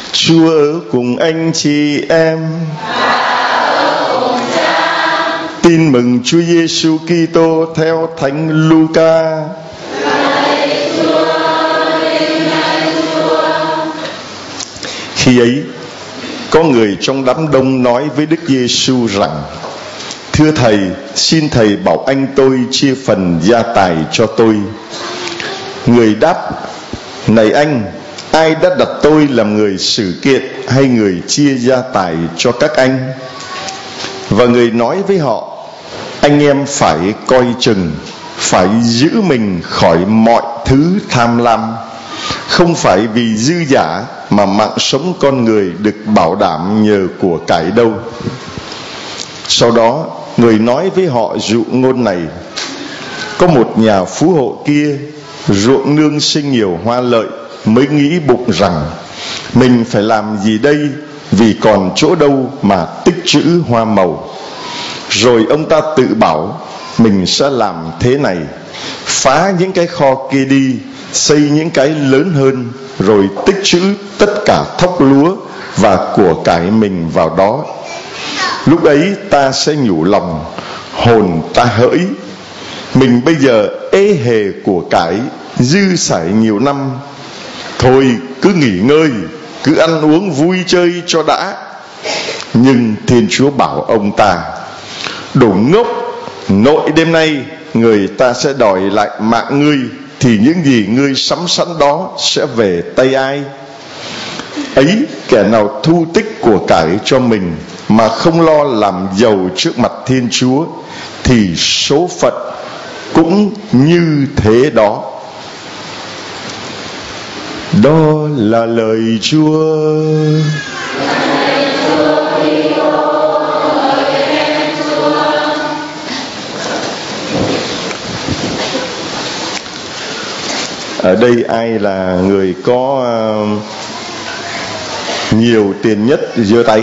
Chúa ở cùng anh chị em. Tin mừng Chúa Giêsu Kitô theo Thánh Luca. Khi ấy, có người trong đám đông nói với Đức Giêsu rằng: Thưa Thầy, xin Thầy bảo anh tôi chia phần gia tài cho tôi. Người đáp: Này anh, ai đã đặt tôi làm người xử kiện hay người chia gia tài cho các anh? Và người nói với họ: Anh em phải coi chừng, phải giữ mình khỏi mọi thứ tham lam. Không phải vì dư dả mà mạng sống con người được bảo đảm nhờ của cải đâu. Sau đó, người nói với họ dụ ngôn này: Có một nhà phú hộ kia, ruộng nương sinh nhiều hoa lợi, mới nghĩ bụng rằng: Mình phải làm gì đây, vì còn chỗ đâu mà tích trữ hoa màu. Rồi ông ta tự bảo: Mình sẽ làm thế này: phá những cái kho kia đi, xây những cái lớn hơn, rồi tích trữ tất cả thóc lúa và của cải mình vào đó. Lúc ấy ta sẽ nhủ lòng, hồn ta hỡi, mình bây giờ ê hề của cải, dư sải nhiều năm. Thôi cứ nghỉ ngơi, cứ ăn uống vui chơi cho đã. Nhưng Thiên Chúa bảo ông ta: Đồ ngốc, nội đêm nay người ta sẽ đòi lại mạng ngươi, thì những gì ngươi sắm sẵn đó sẽ về tay ai? Ấy, kẻ nào thu tích của cải cho mình mà không lo làm giàu trước mặt Thiên Chúa, thì số phận cũng như thế đó. Đó là lời Chúa. Ở đây ai là người có nhiều tiền nhất giơ tay?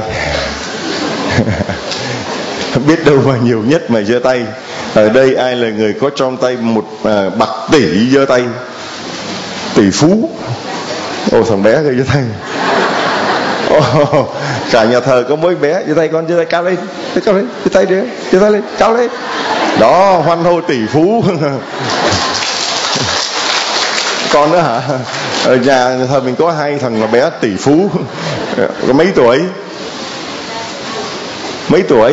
Biết đâu mà nhiều nhất mà giơ tay. Ở đây ai là người có trong tay một bạc tỷ giơ tay? Tỷ phú. Ồ, thằng bé giơ tay. Ồ, cả nhà thờ có mỗi bé giơ tay, con giơ tay cao lên, cao lên, giơ tay đi, giơ tay lên, cao lên. Đó, hoan hô tỷ phú. Con nữa hả? Ở nhà thờ mình có hai thằng là bé tỷ phú. Có mấy tuổi? Mấy tuổi?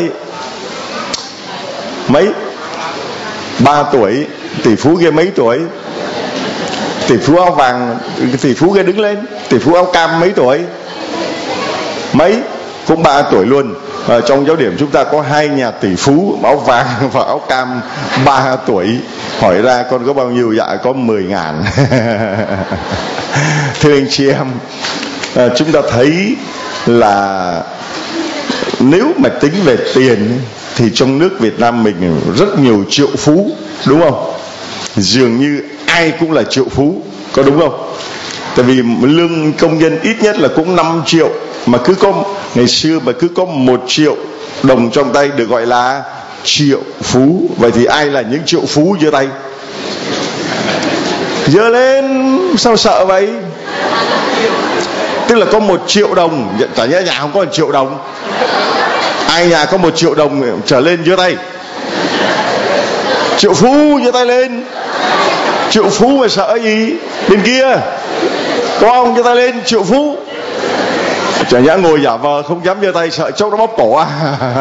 Mấy? 3 tuổi. Tỷ phú kia mấy tuổi? Tỷ phú áo vàng, tỷ phú kia đứng lên. Tỷ phú áo cam mấy tuổi? Mấy? Cũng 3 tuổi luôn. Trong giáo điểm chúng ta có 2 nhà tỷ phú, áo vàng và áo cam 3 tuổi. Hỏi ra con có bao nhiêu? Dạ có 10.000. Thưa anh chị em, chúng ta thấy là nếu mà tính về tiền thì trong nước Việt Nam mình rất nhiều triệu phú, đúng không? Dường như ai cũng là triệu phú, có đúng không? Tại vì lương công nhân ít nhất là cũng 5 triệu, mà cứ có ngày xưa mà cứ có 1 triệu đồng trong tay được gọi là triệu phú. Vậy thì ai là những triệu phú giơ tay? Giơ lên, sao sợ vậy? Tức là có 1 triệu đồng, chả nhẽ nhà không có 1 triệu đồng. Ai nhà có 1 triệu đồng trở lên giơ tay? Triệu phú giơ tay lên. Triệu phú mà sợ gì? Bên kia có ông giơ tay lên, triệu phú. Chả nhẽ ngồi giả vờ không dám giơ tay, sợ chốc nó bóp cổ à?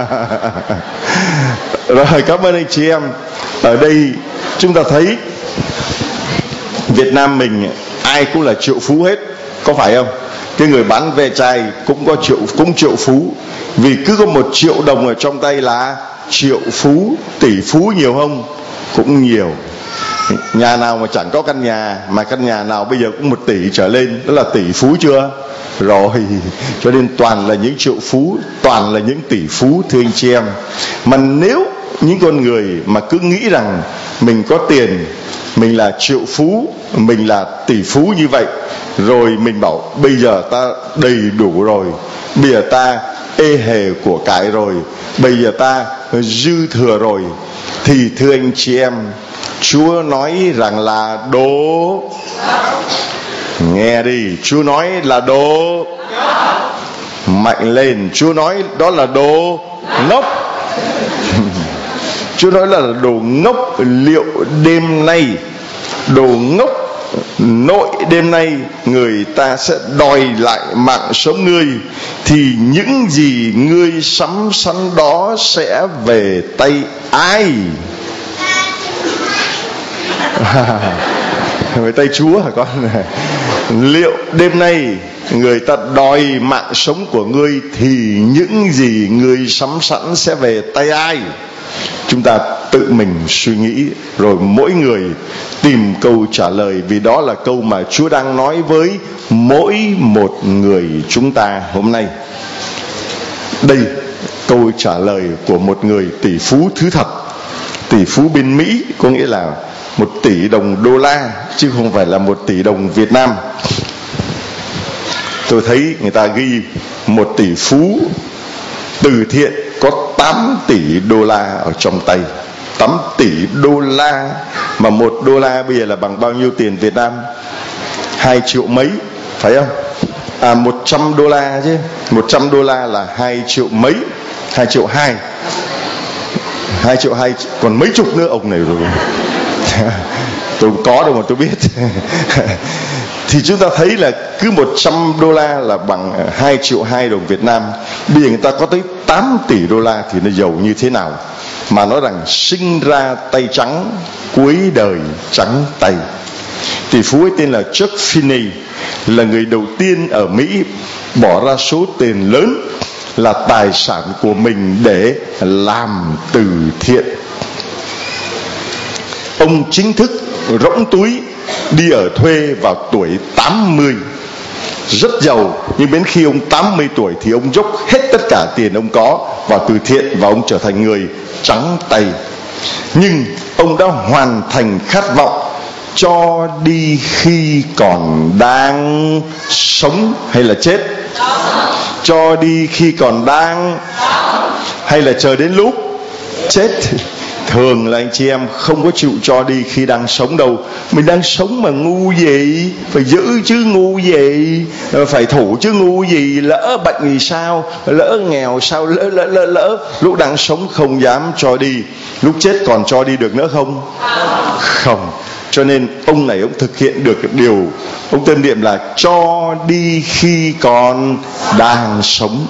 Rồi, cảm ơn anh chị em. Ở đây chúng ta thấy Việt Nam mình ai cũng là triệu phú hết, có phải không? Cái người bán ve chai cũng triệu phú, vì cứ có 1 triệu đồng ở trong tay là triệu phú. Tỷ phú nhiều không? Cũng nhiều. Nhà nào mà chẳng có căn nhà, mà căn nhà nào bây giờ cũng 1 tỷ trở lên, đó là tỷ phú chưa? Rồi, cho nên toàn là những triệu phú, toàn là những tỷ phú, thưa anh chị em. Mà nếu những con người mà cứ nghĩ rằng mình có tiền, mình là triệu phú, mình là tỷ phú như vậy, rồi mình bảo bây giờ ta đầy đủ rồi, bây giờ ta ê hề của cải rồi, bây giờ ta dư thừa rồi, thì thưa anh chị em, Chúa nói rằng là đồ Nghe đi, Chúa nói là đồ mạnh lên. Chúa nói đó là đồ ngốc. Chúa nói là đồ ngốc. Liệu đêm nay, đồ ngốc, nội đêm nay người ta sẽ đòi lại mạng sống ngươi, thì những gì ngươi sắm sắn đó sẽ về tay ai? Về tay Chúa hả con? Liệu đêm nay người ta đòi mạng sống của ngươi, thì những gì ngươi sắm sẵn sẽ về tay ai? Chúng ta tự mình suy nghĩ, rồi mỗi người tìm câu trả lời, vì đó là câu mà Chúa đang nói với mỗi một người chúng ta hôm nay. Đây, câu trả lời của một người tỷ phú thứ thật. Tỷ phú bên Mỹ, có nghĩa là 1 tỷ đồng đô la, chứ không phải là 1 tỷ đồng Việt Nam. Tôi thấy người ta ghi 1 tỷ phú từ thiện có 8 tỷ đô la ở trong tay. 8 tỷ đô la, mà 1 đô la bây giờ là bằng bao nhiêu tiền Việt Nam? 2 triệu mấy, phải không? 100 đô la chứ. 100 đô la là 2 triệu mấy, 2 triệu 2. 2 triệu 2, còn mấy chục nữa ông này rồi. Tôi không có đâu mà tôi biết. Thì chúng ta thấy là cứ 100 đô la là bằng 2 triệu 2 đồng Việt Nam. Bây giờ người ta có tới 8 tỷ đô la thì nó giàu như thế nào? Mà nói rằng sinh ra tay trắng, cuối đời trắng tay. Tỷ phú ấy tên là Chuck Finney, là người đầu tiên ở Mỹ bỏ ra số tiền lớn là tài sản của mình để làm từ thiện. Ông chính thức rỗng túi đi ở thuê vào tuổi 80, rất giàu, nhưng đến khi ông 80 tuổi thì ông dốc hết tất cả tiền ông có vào từ thiện, và ông trở thành người trắng tay. Nhưng ông đã hoàn thành khát vọng cho đi khi còn đang sống hay là chết? Cho đi khi còn đang, hay là chờ đến lúc chết? Thường là anh chị em không có chịu cho đi khi đang sống đâu. Mình đang sống mà ngu gì, phải giữ chứ ngu gì, phải thủ chứ ngu gì, lỡ bệnh thì sao, lỡ nghèo sao, lỡ. Lúc đang sống không dám cho đi, lúc chết còn cho đi được nữa không? Không. Cho nên ông này ông thực hiện được điều ông tên niệm là cho đi khi còn đang sống.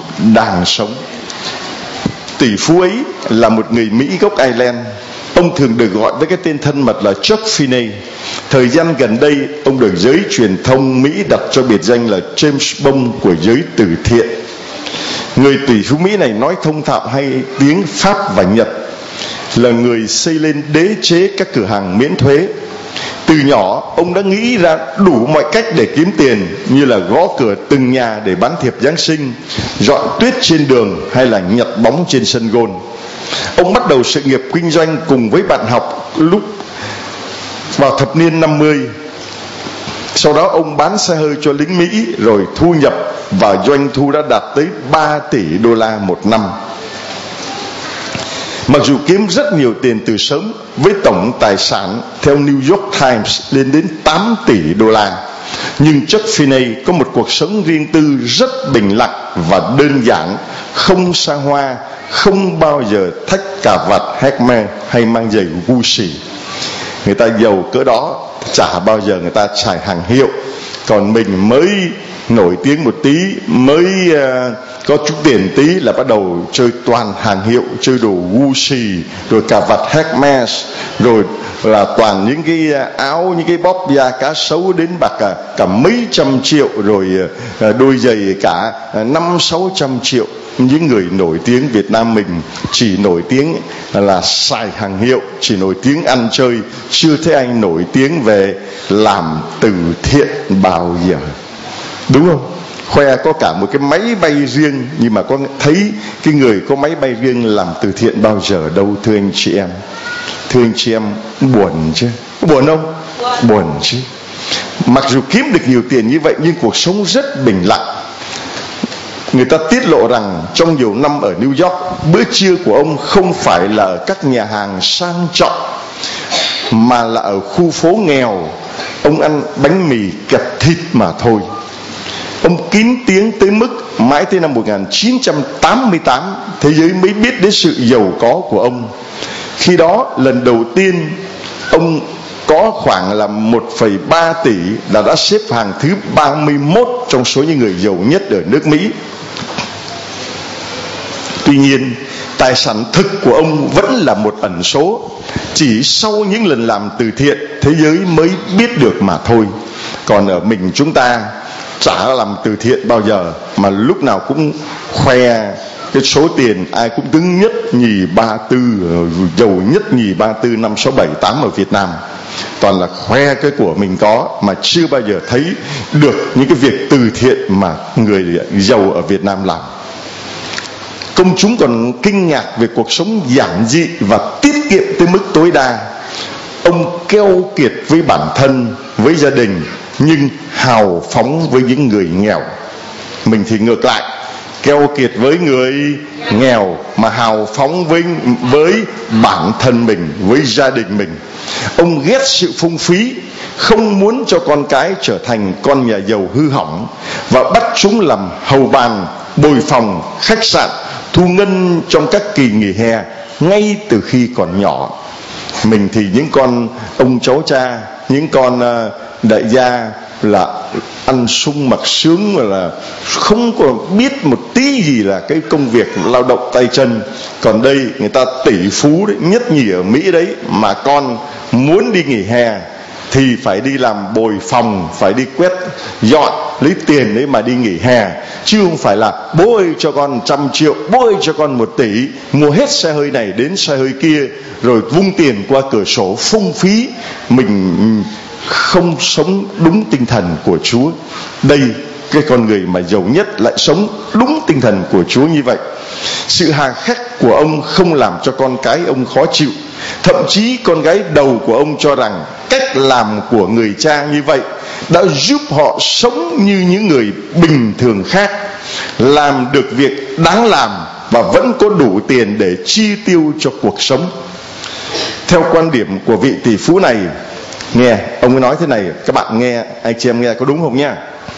Tỷ phú ấy là một người Mỹ gốc Ireland. Ông thường được gọi với cái tên thân mật là Chuck Finney. Thời gian gần đây, ông được giới truyền thông Mỹ đặt cho biệt danh là James Bond của giới từ thiện. Người tỷ phú Mỹ này nói thông thạo hay tiếng Pháp và Nhật, là người xây lên đế chế các cửa hàng miễn thuế. Từ nhỏ, ông đã nghĩ ra đủ mọi cách để kiếm tiền, như là gõ cửa từng nhà để bán thiệp Giáng sinh, dọn tuyết trên đường, hay là nhặt bóng trên sân golf. Ông bắt đầu sự nghiệp kinh doanh cùng với bạn học lúc vào thập niên 50. Sau đó ông bán xe hơi cho lính Mỹ, rồi thu nhập và doanh thu đã đạt tới 3 tỷ đô la một năm. Mặc dù kiếm rất nhiều tiền từ sớm, với tổng tài sản theo New York Times lên đến 8 tỷ đô la, nhưng Chuck Finney có một cuộc sống riêng tư rất bình lặng và đơn giản, không xa hoa, không bao giờ thách cà vạt Hermes hay mang giày Gucci. Người ta giàu cỡ đó chả bao giờ người ta xài hàng hiệu, còn mình mới nổi tiếng một tí, mới có chút tiền tí là bắt đầu chơi toàn hàng hiệu, chơi đồ Gucci, rồi cà vạt Hermes, rồi là toàn những cái áo, những cái bóp da cá sấu đến bạc cả mấy trăm triệu, rồi đôi giày cả 500-600 triệu. Những người nổi tiếng Việt Nam mình chỉ nổi tiếng là xài hàng hiệu, chỉ nổi tiếng ăn chơi, chưa thấy anh nổi tiếng về làm từ thiện bao giờ. Đúng không? Khoe có cả một cái máy bay riêng, nhưng mà có thấy cái người có máy bay riêng làm từ thiện bao giờ đâu, thưa anh chị em. Thưa anh chị em, buồn chứ? Buồn không? Buồn chứ. Mặc dù kiếm được nhiều tiền như vậy, nhưng cuộc sống rất bình lặng. Người ta tiết lộ rằng trong nhiều năm ở New York, bữa trưa của ông không phải là ở các nhà hàng sang trọng, mà là ở khu phố nghèo, ông ăn bánh mì kẹp thịt mà thôi. Ông kín tiếng tới mức mãi tới năm 1988 thế giới mới biết đến sự giàu có của ông. Khi đó lần đầu tiên ông có khoảng là 1,3 tỷ, là đã xếp hàng thứ 31 trong số những người giàu nhất ở nước Mỹ. Tuy nhiên tài sản thực của ông vẫn là một ẩn số, chỉ sau những lần làm từ thiện thế giới mới biết được mà thôi. Còn ở mình chúng ta chả làm từ thiện bao giờ, mà lúc nào cũng khoe cái số tiền ai cũng đứng nhất nhì ba tư, giàu nhất nhì ba tư 5, 6, 7, 8 ở Việt Nam. Toàn là khoe cái của mình có, mà chưa bao giờ thấy được những cái việc từ thiện mà người giàu ở Việt Nam làm. Công chúng còn kinh ngạc về cuộc sống giản dị và tiết kiệm tới mức tối đa. Ông keo kiệt với bản thân, với gia đình, nhưng hào phóng với những người nghèo. Mình thì ngược lại, keo kiệt với người nghèo mà hào phóng với bản thân mình, với gia đình mình. Ông ghét sự phung phí, không muốn cho con cái trở thành con nhà giàu hư hỏng, và bắt chúng làm hầu bàn, bồi phòng, khách sạn, thu ngân trong các kỳ nghỉ hè ngay từ khi còn nhỏ. Mình thì những con ông cháu cha, những con đại gia là ăn sung mặc sướng, mà là không có biết một tí gì là cái công việc lao động tay chân. Còn đây người ta tỷ phú đấy, nhất nhì ở Mỹ đấy, mà con muốn đi nghỉ hè thì phải đi làm bồi phòng, phải đi quét dọn, lấy tiền đấy mà đi nghỉ hè, chứ không phải là bố ơi cho con 100 triệu, bố ơi cho con 1 tỷ, mua hết xe hơi này đến xe hơi kia, rồi vung tiền qua cửa sổ phung phí. Mình không sống đúng tinh thần của Chúa. Đây, cái con người mà giàu nhất lại sống đúng tinh thần của Chúa như vậy. Sự hà khắc của ông không làm cho con cái ông khó chịu. Thậm chí con gái đầu của ông cho rằng cách làm của người cha như vậy đã giúp họ sống như những người bình thường khác, làm được việc đáng làm và vẫn có đủ tiền để chi tiêu cho cuộc sống. Theo quan điểm của vị tỷ phú này, nghe ông ấy nói thế này, các bạn nghe, anh chị em nghe có đúng không nha?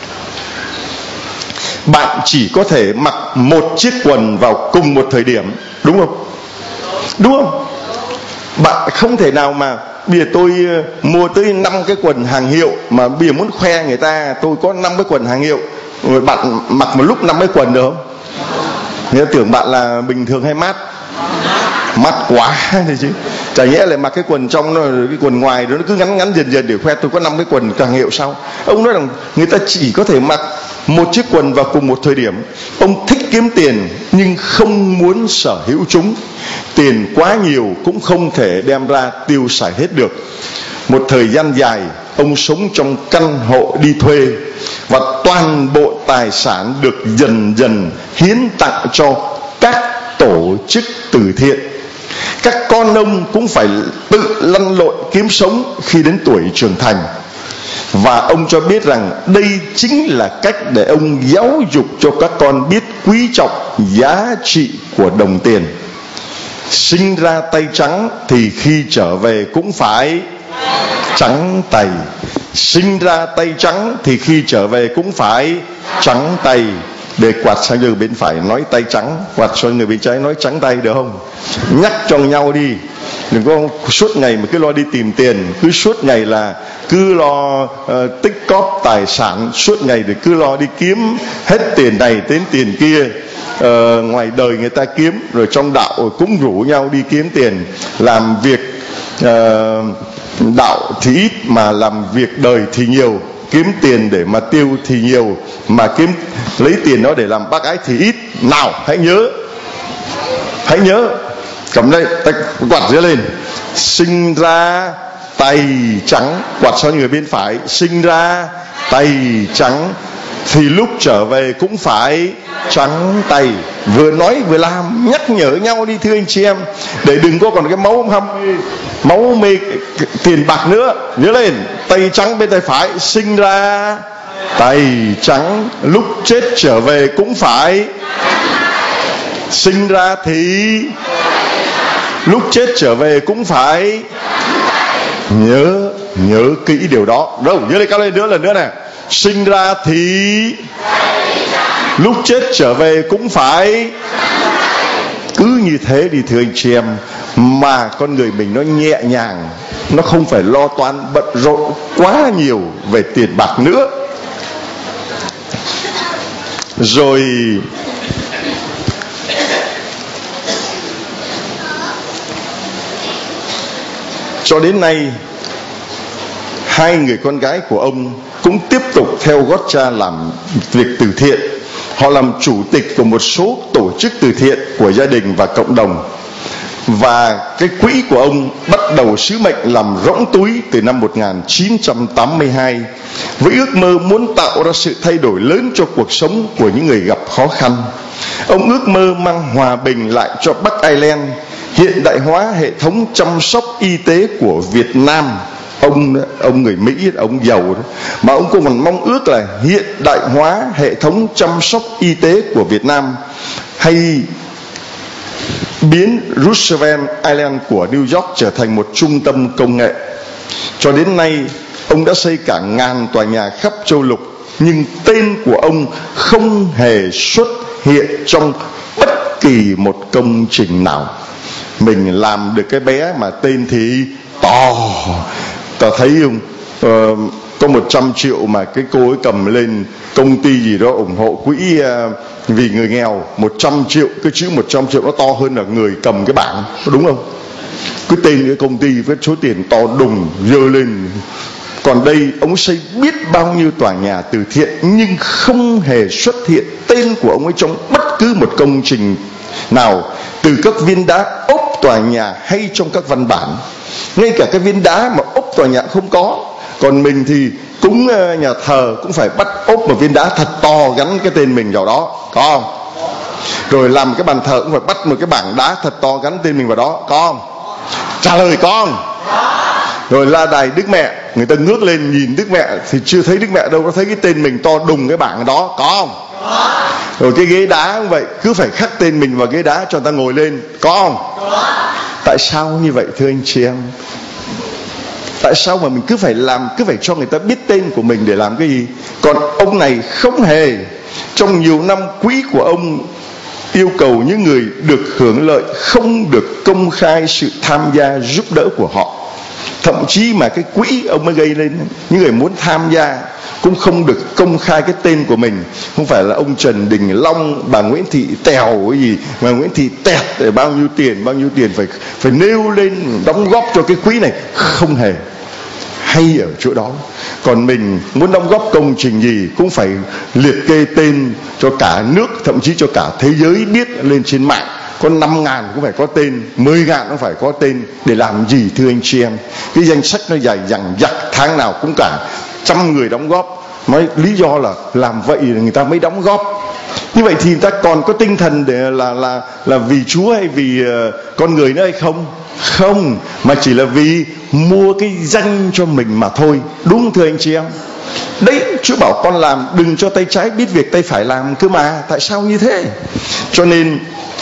Bạn chỉ có thể mặc một chiếc quần vào cùng một thời điểm, đúng không? Đúng không? Bạn không thể nào mà bây giờ tôi mua tới 5 cái quần hàng hiệu, mà bây giờ muốn khoe người ta tôi có 5 cái quần hàng hiệu, rồi bạn mặc một lúc 5 cái quần được không? Người ta tưởng bạn là bình thường hay mát quá thì chứ. Chả nhẽ lại mặc cái quần trong nó, cái quần ngoài đó nó cứ ngắn dần dần để khoe tôi có 5 cái quần hàng hiệu sao? Ông nói rằng người ta chỉ có thể mặc một chiếc quần vào cùng một thời điểm. Ông thích kiếm tiền nhưng không muốn sở hữu chúng. Tiền quá nhiều cũng không thể đem ra tiêu xài hết được. Một thời gian dài ông sống trong căn hộ đi thuê, và toàn bộ tài sản được dần dần hiến tặng cho các tổ chức từ thiện. Các con ông cũng phải tự lăn lộn kiếm sống khi đến tuổi trưởng thành. Và ông cho biết rằng đây chính là cách để ông giáo dục cho các con biết quý trọng giá trị của đồng tiền. Sinh ra tay trắng thì khi trở về cũng phải trắng tay. Sinh ra tay trắng thì khi trở về cũng phải trắng tay. Để quạt sang người bên phải nói tay trắng, quạt sang người bên trái nói trắng tay, được không? Nhắc cho nhau đi. Đừng có suốt ngày mà cứ lo đi tìm tiền, cứ suốt ngày là cứ lo tích cóp tài sản, suốt ngày để cứ lo đi kiếm hết tiền này đến tiền kia. Ngoài đời người ta kiếm, rồi trong đạo cũng rủ nhau đi kiếm tiền. Làm việc đạo thì ít mà làm việc đời thì nhiều. Kiếm tiền để mà tiêu thì nhiều, mà lấy tiền đó để làm bác ái thì ít. Nào hãy nhớ cầm đây tay quạt dưới lên. Sinh ra tay trắng, quạt sang người bên phải. Sinh ra tay trắng thì lúc trở về cũng phải trắng tay. Vừa nói vừa làm, nhắc nhở nhau đi thưa anh chị em, để đừng có còn cái máu mê tiền bạc nữa. Nhớ lên, tay trắng bên tay phải. Sinh ra tay trắng, lúc chết trở về cũng phải. Sinh ra thì lúc chết trở về cũng phải. Nhớ nhớ kỹ điều đó. Đâu, nhớ lên cao lên nữa lần nữa nè. Sinh ra thì lúc chết trở về cũng phải. Cứ như thế đi thưa anh chị em, mà con người mình nó nhẹ nhàng, nó không phải lo toan bận rộn quá nhiều về tiền bạc nữa. Rồi cho đến nay, hai người con gái của ông cũng tiếp tục theo gót cha làm việc từ thiện. Họ làm chủ tịch của một số tổ chức từ thiện của gia đình và cộng đồng. Và cái quỹ của ông bắt đầu sứ mệnh làm rỗng túi từ năm 1982 với ước mơ muốn tạo ra sự thay đổi lớn cho cuộc sống của những người gặp khó khăn. Ông ước mơ mang hòa bình lại cho Bắc Ireland, hiện đại hóa hệ thống chăm sóc y tế của Việt Nam. Ông người Mỹ, ông giàu đó, mà ông cũng còn mong ước là hiện đại hóa hệ thống chăm sóc y tế của Việt Nam, hay biến Roosevelt Island của New York trở thành một trung tâm công nghệ. Cho đến nay, ông đã xây cả ngàn tòa nhà khắp châu lục, nhưng tên của ông không hề xuất hiện trong bất kỳ một công trình nào. Mình làm được cái bé mà tên thì to. Ta thấy không? Có 100 triệu mà cái cô ấy cầm lên công ty gì đó ủng hộ quỹ vì người nghèo, 100 triệu, cái chữ 100 triệu nó to hơn là người cầm cái bảng, đúng không? Cái tên cái công ty với số tiền to đùng dơ lên. Còn đây ông xây biết bao nhiêu tòa nhà từ thiện, nhưng không hề xuất hiện tên của ông ấy trong bất cứ một công trình nào, từ các viên đá ốp tòa nhà hay trong các văn bản. Ngay cả cái viên đá mà ốp tòa nhà không có. Còn mình thì cúng nhà thờ cũng phải bắt ốp một viên đá thật to gắn cái tên mình vào đó, có không? Rồi làm cái bàn thờ cũng phải bắt một cái bảng đá thật to gắn tên mình vào đó, có không? Trả lời có không? Rồi la đài Đức Mẹ, người ta ngước lên nhìn Đức Mẹ thì chưa thấy Đức Mẹ đâu, có thấy cái tên mình to đùng cái bảng đó, có không? Rồi cái ghế đá cũng vậy, cứ phải khắc tên mình vào ghế đá cho người ta ngồi lên, có không? Tại sao như vậy thưa anh chị em? Tại sao mà mình cứ phải cho người ta biết tên của mình để làm cái gì? Còn ông này không hề. Trong nhiều năm, quỹ của ông yêu cầu những người được hưởng lợi không được công khai sự tham gia giúp đỡ của họ. Thậm chí mà cái quỹ ông mới gây lên, những người muốn tham gia cũng không được công khai cái tên của mình. Không phải là ông Trần Đình Long, bà Nguyễn Thị Tèo cái gì, mà Nguyễn Thị Tẹt để bao nhiêu tiền phải nêu lên đóng góp cho cái quỹ này. Không hề. Hay ở chỗ đó. Còn mình muốn đóng góp công trình gì cũng phải liệt kê tên cho cả nước, thậm chí cho cả thế giới biết lên trên mạng. Có 5.000 cũng phải có tên, 10.000 cũng phải có tên. Để làm gì thưa anh chị em? Cái danh sách nó dài dằng dặc, tháng nào cũng cả 100 người đóng góp. Nói lý do là làm vậy là người ta mới đóng góp. Như vậy thì người ta còn có tinh thần để là vì Chúa hay vì con người nữa hay không? Không, mà chỉ là vì mua cái danh cho mình mà thôi. Đúng thưa anh chị em? Đấy, Chúa bảo con làm đừng cho tay trái biết việc tay phải làm cơ mà. Tại sao như thế? Cho nên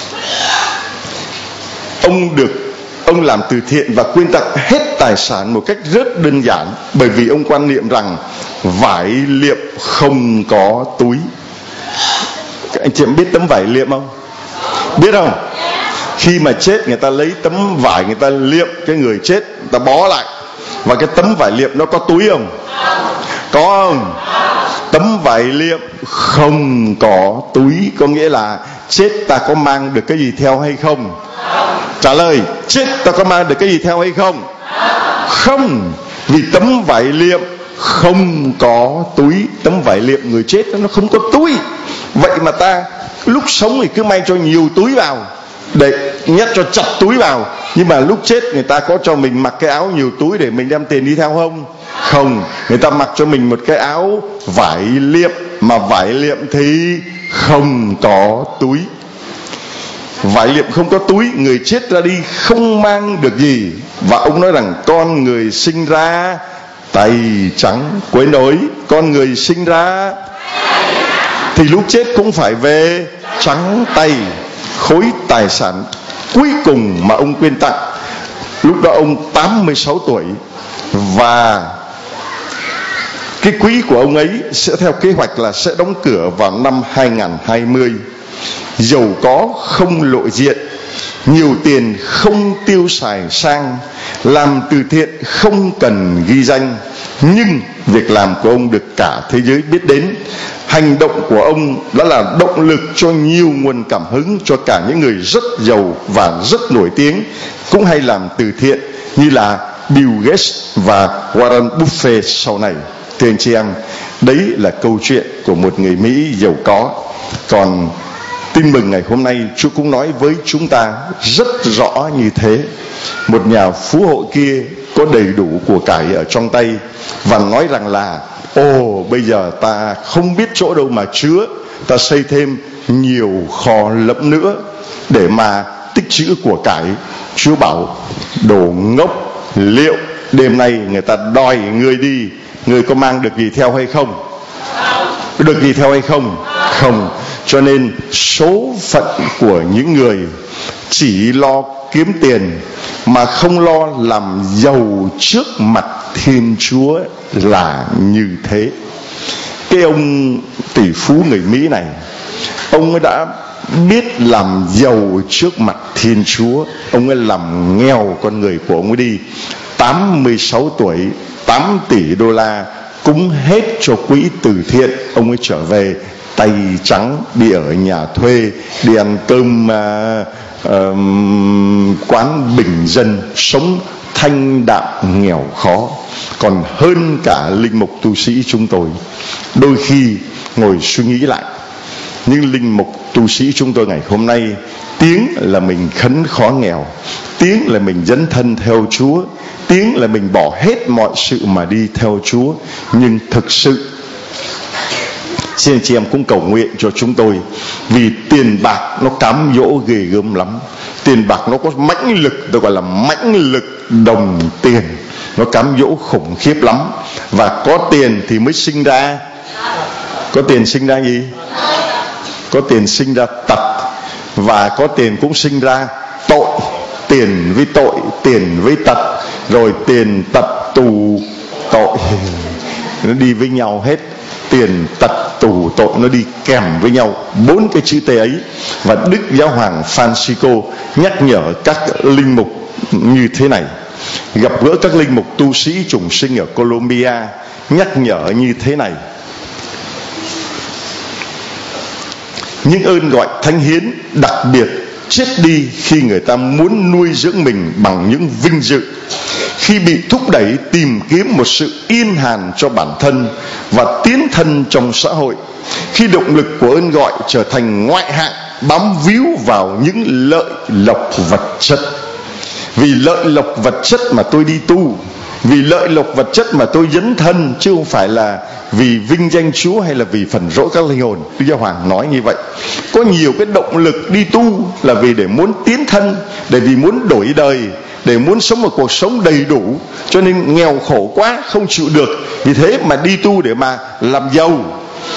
ông làm từ thiện và quyên tặng hết tài sản một cách rất đơn giản, bởi vì ông quan niệm rằng vải liệm không có túi. Các anh chị em biết tấm vải liệm không? Biết không? Khi mà chết, người ta lấy tấm vải, người ta liệm cái người chết, người ta bó lại. Và cái tấm vải liệm nó có túi không? Có không? Tấm vải liệm không có túi, có nghĩa là chết ta có mang được cái gì theo hay không? Trả lời, chết ta có mang được cái gì theo hay không? Không, vì tấm vải liệm không có túi. Tấm vải liệm người chết nó không có túi. Vậy mà ta lúc sống thì cứ may cho nhiều túi vào, để nhét cho chặt túi vào. Nhưng mà lúc chết người ta có cho mình mặc cái áo nhiều túi để mình đem tiền đi theo không? Không, người ta mặc cho mình một cái áo vải liệm, mà vải liệm thì không có túi. Vải liệm không có túi, người chết ra đi không mang được gì. Và ông nói rằng con người sinh ra tay trắng. Quên nói, con người sinh ra thì lúc chết cũng phải về trắng tay. Khối tài sản cuối cùng mà ông quyên tặng, lúc đó ông 86 tuổi, Và cái quỹ của ông ấy sẽ theo kế hoạch là sẽ đóng cửa vào năm 2020. Giàu có không lộ diện, nhiều tiền không tiêu xài sang, làm từ thiện không cần ghi danh, nhưng việc làm của ông được cả thế giới biết đến. Hành động của ông đã là động lực cho nhiều nguồn cảm hứng cho cả những người rất giàu và rất nổi tiếng cũng hay làm từ thiện, như là Bill Gates và Warren Buffett sau này. Thưa anh chị em, đấy là câu chuyện của một người Mỹ giàu có. Còn tin mừng ngày hôm nay, Chúa cũng nói với chúng ta rất rõ như thế. Một nhà phú hộ kia có đầy đủ của cải ở trong tay và nói rằng là: ồ, bây giờ ta không biết chỗ đâu mà chứa, ta xây thêm nhiều kho lẫm nữa để mà tích trữ của cải. Chúa bảo: đồ ngốc, liệu đêm nay người ta đòi ngươi đi, ngươi có mang được gì theo hay không? Được gì theo hay không? Không. Cho nên số phận của những người chỉ lo kiếm tiền mà không lo làm giàu trước mặt Thiên Chúa là như thế. Cái ông tỷ phú người Mỹ này, ông ấy đã biết làm giàu trước mặt Thiên Chúa. Ông ấy làm nghèo con người của ông ấy đi. 86 tuổi, 8 tỷ đô la cúng hết cho quỹ từ thiện. Ông ấy trở về tay trắng, đi ở nhà thuê, đi ăn cơm quán bình dân, sống thanh đạm nghèo khó. Còn hơn cả linh mục tu sĩ chúng tôi. Đôi khi ngồi suy nghĩ lại, nhưng linh mục tu sĩ chúng tôi ngày hôm nay, tiếng là mình khấn khó nghèo, tiếng là mình dấn thân theo Chúa, tiếng là mình bỏ hết mọi sự mà đi theo Chúa. Nhưng thực sự xin chị em cũng cầu nguyện cho chúng tôi, vì tiền bạc nó cám dỗ ghê gớm lắm. Tiền bạc nó có mãnh lực, tôi gọi là mãnh lực đồng tiền, nó cám dỗ khủng khiếp lắm. Và có tiền thì mới sinh ra, có tiền sinh ra gì? Có tiền sinh ra tật, và có tiền cũng sinh ra tội. Tiền với tội, tiền với tật, rồi tiền tật tù tội, nó đi với nhau hết. Tiền tật tù tội nó đi kèm với nhau, 4 cái chữ T ấy. Và Đức Giáo hoàng Francisco nhắc nhở các linh mục như thế này. Gặp gỡ các linh mục tu sĩ trùng sinh ở Colombia, nhắc nhở như thế này: những ơn gọi thánh hiến đặc biệt chết đi khi người ta muốn nuôi dưỡng mình bằng những vinh dự, khi bị thúc đẩy tìm kiếm một sự yên hàn cho bản thân và tiến thân trong xã hội, khi động lực của ơn gọi trở thành ngoại hạng bám víu vào những lợi lộc vật chất. Vì lợi lộc vật chất mà tôi đi tu, vì lợi lộc vật chất mà tôi dấn thân, chứ không phải là vì vinh danh Chúa hay là vì phần rỗi các linh hồn. Đức Giáo Hoàng nói như vậy. Có nhiều cái động lực đi tu là vì để muốn tiến thân, để vì muốn đổi đời, để muốn sống một cuộc sống đầy đủ. Cho nên nghèo khổ quá không chịu được, vì thế mà đi tu để mà làm giàu,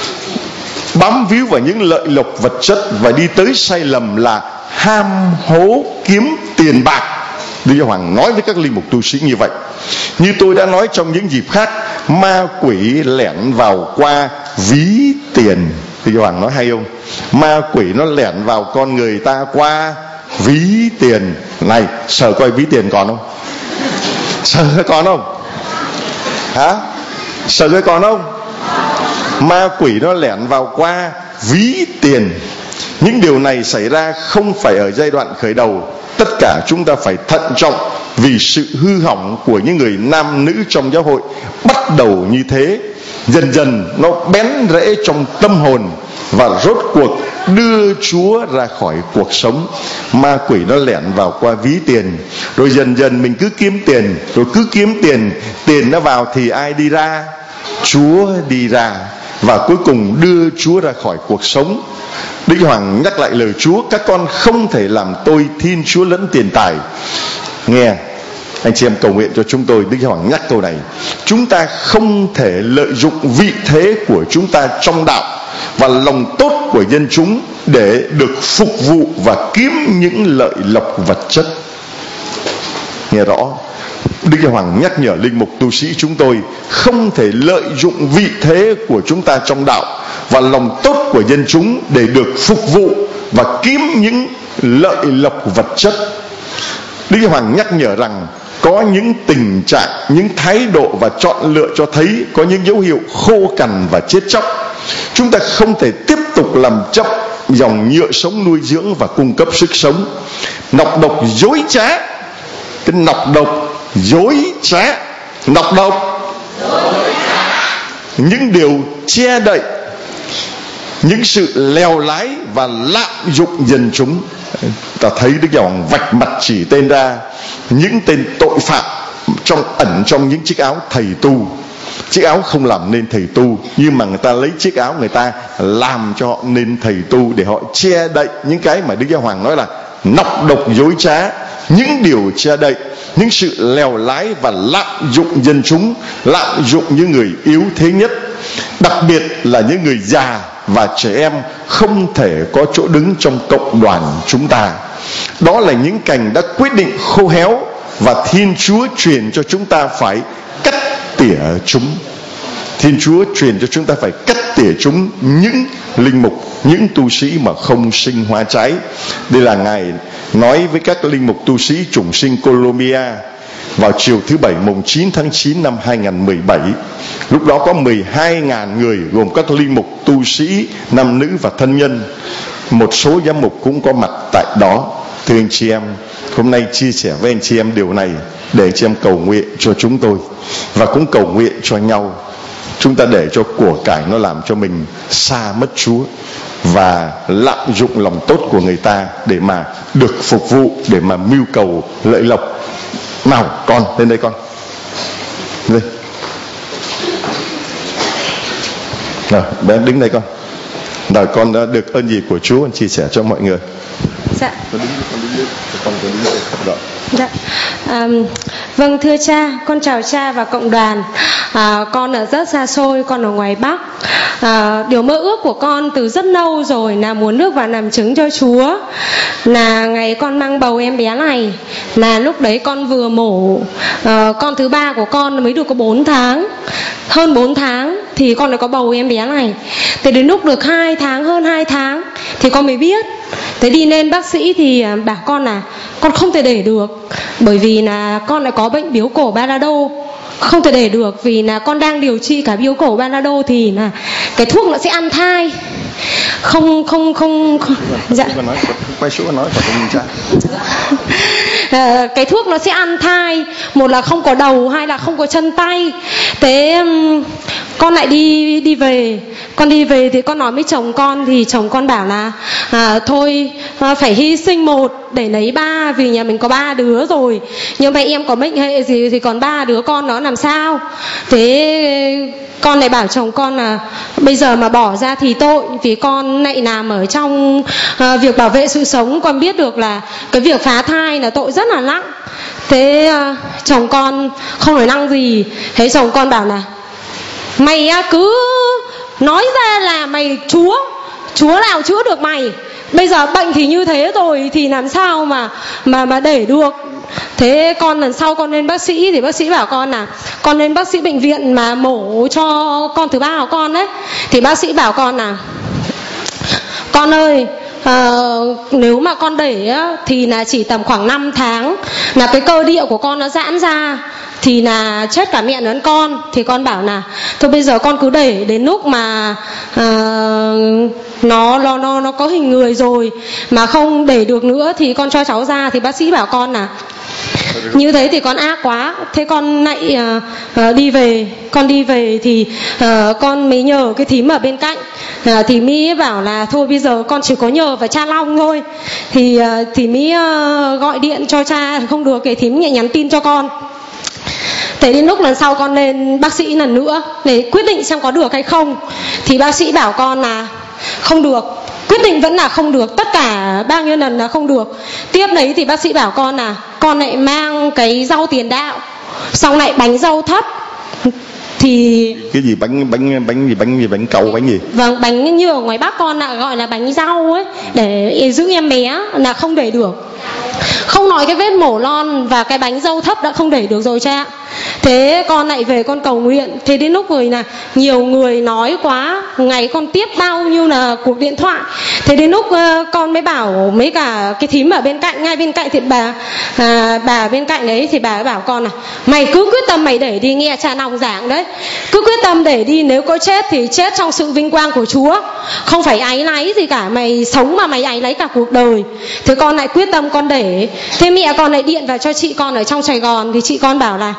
bám víu vào những lợi lộc vật chất và đi tới sai lầm là ham hố kiếm tiền bạc. Đức Giáo Hoàng nói với các linh mục tu sĩ như vậy. Như tôi đã nói trong những dịp khác, ma quỷ lẻn vào qua ví tiền. Đức Giáo Hoàng nói hay không? Ma quỷ nó lẻn vào con người ta qua ví tiền. Này, sợ coi ví tiền còn không? Sợ còn không? Hả? Sợ coi còn không? Ma quỷ nó lẻn vào qua ví tiền. Những điều này xảy ra không phải ở giai đoạn khởi đầu. Tất cả chúng ta phải thận trọng, vì sự hư hỏng của những người nam nữ trong giáo hội bắt đầu như thế, dần dần nó bén rễ trong tâm hồn và rốt cuộc đưa Chúa ra khỏi cuộc sống. Ma quỷ nó lẻn vào qua ví tiền, rồi dần dần mình cứ kiếm tiền, rồi cứ kiếm tiền, tiền nó vào thì ai đi ra? Chúa đi ra, và cuối cùng đưa Chúa ra khỏi cuộc sống. Đức Hoàng nhắc lại lời Chúa: các con không thể làm tôi Thiên Chúa lẫn tiền tài. Nghe, anh chị em cầu nguyện cho chúng tôi. Đức Hoàng nhắc câu này: chúng ta không thể lợi dụng vị thế của chúng ta trong đạo và lòng tốt của dân chúng để được phục vụ và kiếm những lợi lộc vật chất. Nghe rõ, Đức Giáo Hoàng nhắc nhở linh mục tu sĩ chúng tôi không thể lợi dụng vị thế của chúng ta trong đạo và lòng tốt của dân chúng để được phục vụ và kiếm những lợi lộc vật chất. Đức Giáo Hoàng nhắc nhở rằng có những tình trạng, những thái độ và chọn lựa cho thấy có những dấu hiệu khô cằn và chết chóc. Chúng ta không thể tiếp tục làm chậm dòng nhựa sống nuôi dưỡng và cung cấp sức sống. Nọc độc dối trá, cái nọc độc dối trá, nọc độc những điều che đậy, những sự lèo lái và lạm dụng dân chúng. Ta thấy Đức Giáo Hoàng vạch mặt chỉ tên ra những tên tội phạm ẩn trong những chiếc áo thầy tu. Chiếc áo không làm nên thầy tu, nhưng mà người ta lấy chiếc áo người ta làm cho họ nên thầy tu, để họ che đậy những cái mà Đức Giáo Hoàng nói là nọc độc dối trá, những điều che đậy, những sự lèo lái và lạm dụng dân chúng, lạm dụng những người yếu thế nhất, đặc biệt là những người già và trẻ em không thể có chỗ đứng trong cộng đoàn chúng ta. Đó là những cảnh đã quyết định khô héo, và Thiên Chúa truyền cho chúng ta phải cắt tỉa chúng. Thiên Chúa truyền cho chúng ta phải cắt tỉa chúng, những linh mục, những tu sĩ mà không sinh hoa trái. Đây là Ngài nói với các linh mục tu sĩ chủng sinh Colombia vào chiều thứ Bảy mùng 9 tháng 9 năm 2017. Lúc đó có 12.000 người gồm các linh mục, tu sĩ, nam nữ và thân nhân. Một số giám mục cũng có mặt tại đó. Thưa anh chị em, hôm nay chia sẻ với anh chị em điều này để anh chị em cầu nguyện cho chúng tôi và cũng cầu nguyện cho nhau. Chúng ta để cho của cải nó làm cho mình xa mất Chúa và lạm dụng lòng tốt của người ta để mà được phục vụ, để mà mưu cầu lợi lộc. Nào con, lên đây con. Lên. Rồi, bé đứng đây con. Rồi con đã được ơn gì của Chúa, con chia sẻ cho mọi người. Dạ. Con đứng đây. Rồi. Dạ. Vâng, thưa cha, con chào cha và cộng đoàn. Con ở rất xa xôi, con ở ngoài Bắc. Điều mơ ước của con từ rất lâu rồi là muốn nước và làm chứng cho Chúa. Là ngày con mang bầu em bé này, là lúc đấy con vừa mổ con thứ ba của con mới được có 4 tháng. Hơn 4 tháng thì con đã có bầu em bé này. Thế đến lúc được 2 tháng, hơn 2 tháng thì con mới biết. Thế đi lên bác sĩ thì bảo con là con không thể để được, bởi vì là con lại có bệnh biếu cổ Balado. Không thể để được vì là con đang điều trị cả biếu cổ Balado thì là cái thuốc nó sẽ ăn thai. Không. Dạ. Quay xuống nói cho mình cha. Cái thuốc nó sẽ ăn thai, một là không có đầu, hai là không có chân tay. Thế con lại đi về. Con đi về thì con nói với chồng con, thì chồng con bảo là thôi phải hy sinh một để lấy 3, vì nhà mình có 3 đứa rồi, nhưng mà em có mệnh hệ gì thì còn 3 đứa con nó làm sao. Thế con lại bảo chồng con là bây giờ mà bỏ ra thì tội, vì con lại làm ở trong việc bảo vệ sự sống. Con biết được là cái việc phá thai là tội rất là nặng. Thế chồng con không nói năng gì. Thế chồng con bảo là mày cứ nói ra là mày Chúa nào chữa được mày. Bây giờ bệnh thì như thế rồi thì làm sao mà để được. Thế con lần sau con lên bác sĩ thì bác sĩ bảo con là con lên bác sĩ bệnh viện mà mổ cho con thứ ba của con ấy. Thì bác sĩ bảo con là con ơi, nếu mà con để thì là chỉ tầm khoảng 5 tháng là cái cơ địa của con nó giãn ra thì là chết cả mẹ lẫn con. Thì con bảo là thôi bây giờ con cứ để đến lúc mà nó có hình người rồi mà không để được nữa thì con cho cháu ra. Thì bác sĩ bảo con là như thế thì con ác quá. Thế con lại đi về. Con đi về thì con mới nhờ cái thím ở bên cạnh. Thì Mỹ bảo là thôi bây giờ con chỉ có nhờ vào cha Long thôi. Thì Mỹ gọi điện cho cha, không được, cái thím nhẹ nhắn tin cho con. Thế đến lúc lần sau con lên bác sĩ lần nữa để quyết định xem có được hay không, thì bác sĩ bảo con là không được. Quyết định vẫn là không được, tất cả bao nhiêu lần là không được. Tiếp đấy thì bác sĩ bảo con là con lại mang cái rau tiền đạo, xong lại bánh rau thấp. Thì cái gì bánh cau, bánh gì? Vâng, bánh như ở ngoài Bắc con lại gọi là bánh rau ấy, để giữ em bé là không để được. Không nói cái vết mổ lon và cái bánh dâu thấp đã không để được rồi cha. Thế con lại về con cầu nguyện. Thế đến lúc rồi là nhiều người nói quá, ngày con tiếp bao nhiêu là cuộc điện thoại. Thế đến lúc con mới bảo mấy cả cái thím ở bên cạnh, ngay bên cạnh thì bà bên cạnh đấy, thì bà ấy bảo con là mày cứ quyết tâm mày để đi, nghe cha Nòng giảng đấy, cứ quyết tâm để đi, nếu có chết thì chết trong sự vinh quang của Chúa, không phải áy náy gì cả, mày sống mà mày áy náy cả cuộc đời. Thế con lại quyết tâm con để. Thế mẹ con lại điện vào cho chị con ở trong Sài Gòn, thì chị con bảo là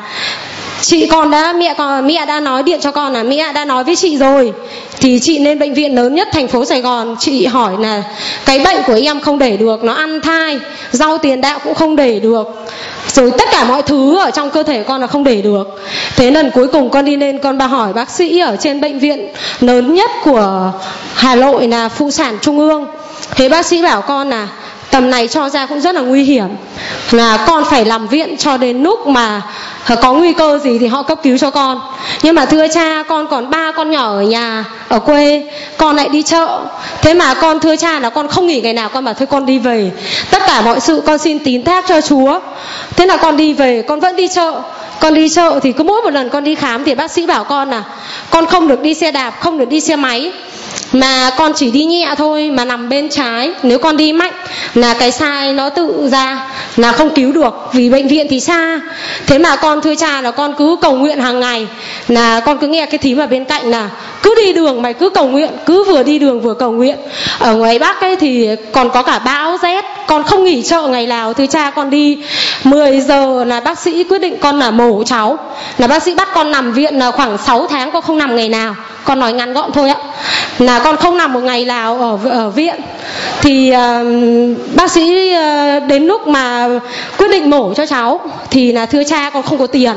chị con đã, mẹ đã nói, điện cho con là mẹ đã nói với chị rồi, thì chị lên bệnh viện lớn nhất thành phố Sài Gòn. Chị hỏi là cái bệnh của em không để được, nó ăn thai, rau tiền đạo cũng không để được, rồi tất cả mọi thứ ở trong cơ thể con là không để được. Thế lần cuối cùng con đi lên, con bà hỏi bác sĩ ở trên bệnh viện lớn nhất của Hà Nội là Phụ sản Trung ương. Thế bác sĩ bảo con là tầm này cho ra cũng rất là nguy hiểm, là con phải nằm viện cho đến lúc mà có nguy cơ gì thì họ cấp cứu cho con. Nhưng mà thưa cha, con còn 3 con nhỏ ở nhà, ở quê, con lại đi chợ. Thế mà con thưa cha là con không nghỉ ngày nào, con bảo thôi con đi về, tất cả mọi sự con xin tín thác cho Chúa. Thế là con đi về, con vẫn đi chợ. Con đi chợ thì cứ mỗi một lần con đi khám thì bác sĩ bảo con là con không được đi xe đạp, không được đi xe máy, mà con chỉ đi nhẹ thôi, mà nằm bên trái. Nếu con đi mạnh là cái sai nó tự ra, là không cứu được, vì bệnh viện thì xa. Thế mà con thưa cha là con cứ cầu nguyện hàng ngày, là con cứ nghe cái thím ở bên cạnh là cứ đi đường mày cứ cầu nguyện, cứ vừa đi đường vừa cầu nguyện. Ở ngoài Bắc ấy thì còn có cả bão rét, con không nghỉ chợ ngày nào. Thưa cha, con đi 10 giờ là bác sĩ quyết định con là mổ cháu, là bác sĩ bắt con nằm viện là khoảng 6 tháng, con không nằm ngày nào. Con nói ngắn gọn thôi ạ, là con không nằm một ngày nào ở viện. Thì bác sĩ đến lúc mà quyết định mổ cho cháu thì là thưa cha, con không có tiền.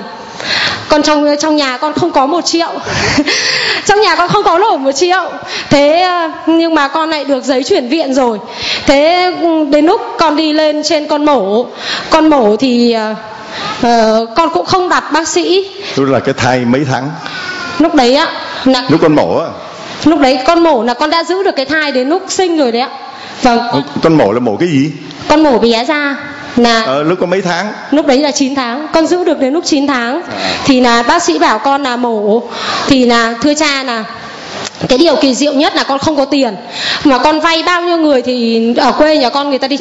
Còn trong nhà con không có 1 triệu trong nhà con không có nổi 1 triệu. Thế nhưng mà con lại được giấy chuyển viện rồi. Thế đến lúc con đi lên trên con mổ thì con cũng không đặt bác sĩ. Lúc là cái thai mấy tháng? Lúc đấy á, lúc con mổ á, lúc đấy con mổ là con đã giữ được cái thai đến lúc sinh rồi đấy ạ. Vâng. Con mổ là mổ cái gì? Con mổ bé ra là lúc có mấy tháng? Lúc đấy là 9 tháng, con giữ được đến lúc 9 tháng. Thì là bác sĩ bảo con là mổ. Thì là thưa cha là cái điều kỳ diệu nhất là con không có tiền, mà con vay bao nhiêu người thì ở quê nhà con người ta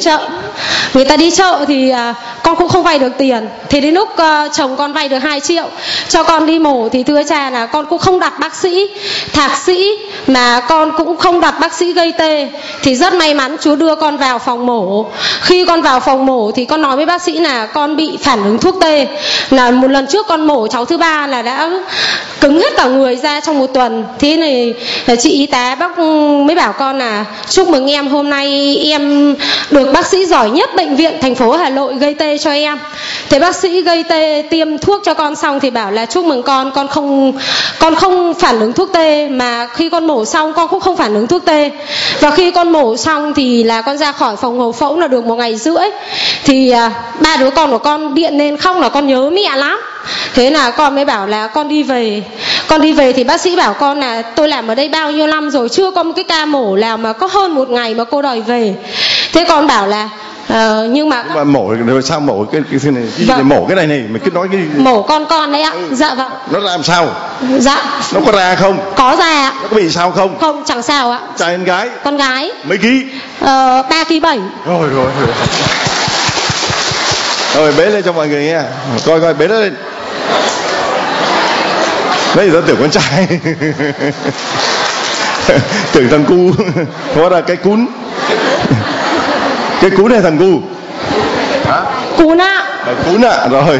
đi chợ thì con cũng không vay được tiền. Thế đến lúc chồng con vay được 2 triệu cho con đi mổ thì thưa cha là con cũng không đặt bác sĩ thạc sĩ, mà con cũng không đặt bác sĩ gây tê. Thì rất may mắn Chúa đưa con vào phòng mổ. Khi con vào phòng mổ thì con nói với bác sĩ là con bị phản ứng thuốc tê, là một lần trước con mổ cháu thứ 3 là đã cứng hết cả người ra trong 1 tuần. Thế này chị y tá bác mới bảo con là chúc mừng em, hôm nay em được bác sĩ giỏi nhất bệnh viện thành phố Hà Nội gây tê cho em. Thế bác sĩ gây tê tiêm thuốc cho con xong thì bảo là chúc mừng con không phản ứng thuốc tê, mà khi con mổ xong con cũng không phản ứng thuốc tê. Và khi con mổ xong thì là con ra khỏi phòng hậu phẫu là được 1 ngày rưỡi. Thì 3 đứa con của con điện lên khóc là con nhớ mẹ lắm. Thế là con mới bảo là con đi về thì bác sĩ bảo con là tôi làm ở đây bao nhiêu năm rồi, chưa có một cái ca mổ nào mà có hơn 1 ngày mà cô đòi về. Thế con bảo là nhưng mà mổ rồi sao mổ cái này, vâng. Mổ cái này mày cứ nói cái mổ con đấy ạ. Dạ vâng. Nó làm sao? Dạ. Nó có ra không? Có ra ạ. Nó có bị sao không? Không, chẳng sao ạ. Trai con gái? Con gái. Mấy ký? 3,7 kg. Rồi bế lên cho mọi người nghe. Coi bế lên. Đấy giờ tưởng con trai. Tưởng thằng cu. Hóa ra cái cún. Cái cún này thằng cu. Hả? Cún ạ. Cún ạ, rồi.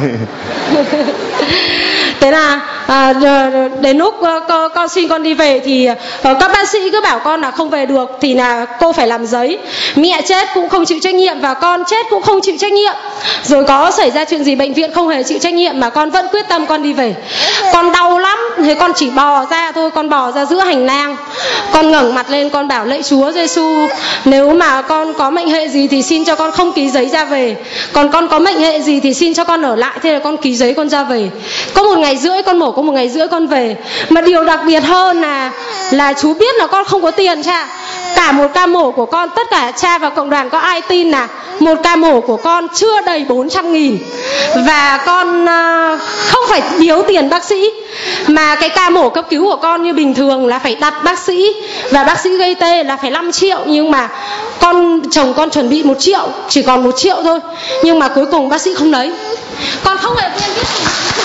Thế là đến lúc con xin con đi về thì các bác sĩ cứ bảo con là không về được, thì là cô phải làm giấy. Mẹ chết cũng không chịu trách nhiệm và con chết cũng không chịu trách nhiệm. Rồi có xảy ra chuyện gì bệnh viện không hề chịu trách nhiệm, mà con vẫn quyết tâm con đi về. Con đau lắm, thế con chỉ bò ra thôi, con bò ra giữa hành lang. Con ngẩng mặt lên con bảo lạy Chúa Giêsu, nếu mà con có mệnh hệ gì thì xin cho con không ký giấy ra về, còn con có mệnh hệ gì thì xin cho con ở lại. Thế là con ký giấy con ra về. Có 1 ngày rưỡi con mổ, có 1 ngày rưỡi con về. Mà điều đặc biệt hơn là chú biết là con không có tiền cha. cả một ca mổ của con, tất cả cha và cộng đoàn có ai tin là một ca mổ của con chưa đầy 400.000 và con không phải biếu tiền bác sĩ, mà cái ca mổ cấp cứu của con như bình thường là phải đặt bác sĩ và bác sĩ gây tê là phải 5 triệu, nhưng mà chồng con chuẩn bị 1 triệu, chỉ còn 1 triệu thôi, nhưng mà cuối cùng bác sĩ không lấy. Con không hề quen biết.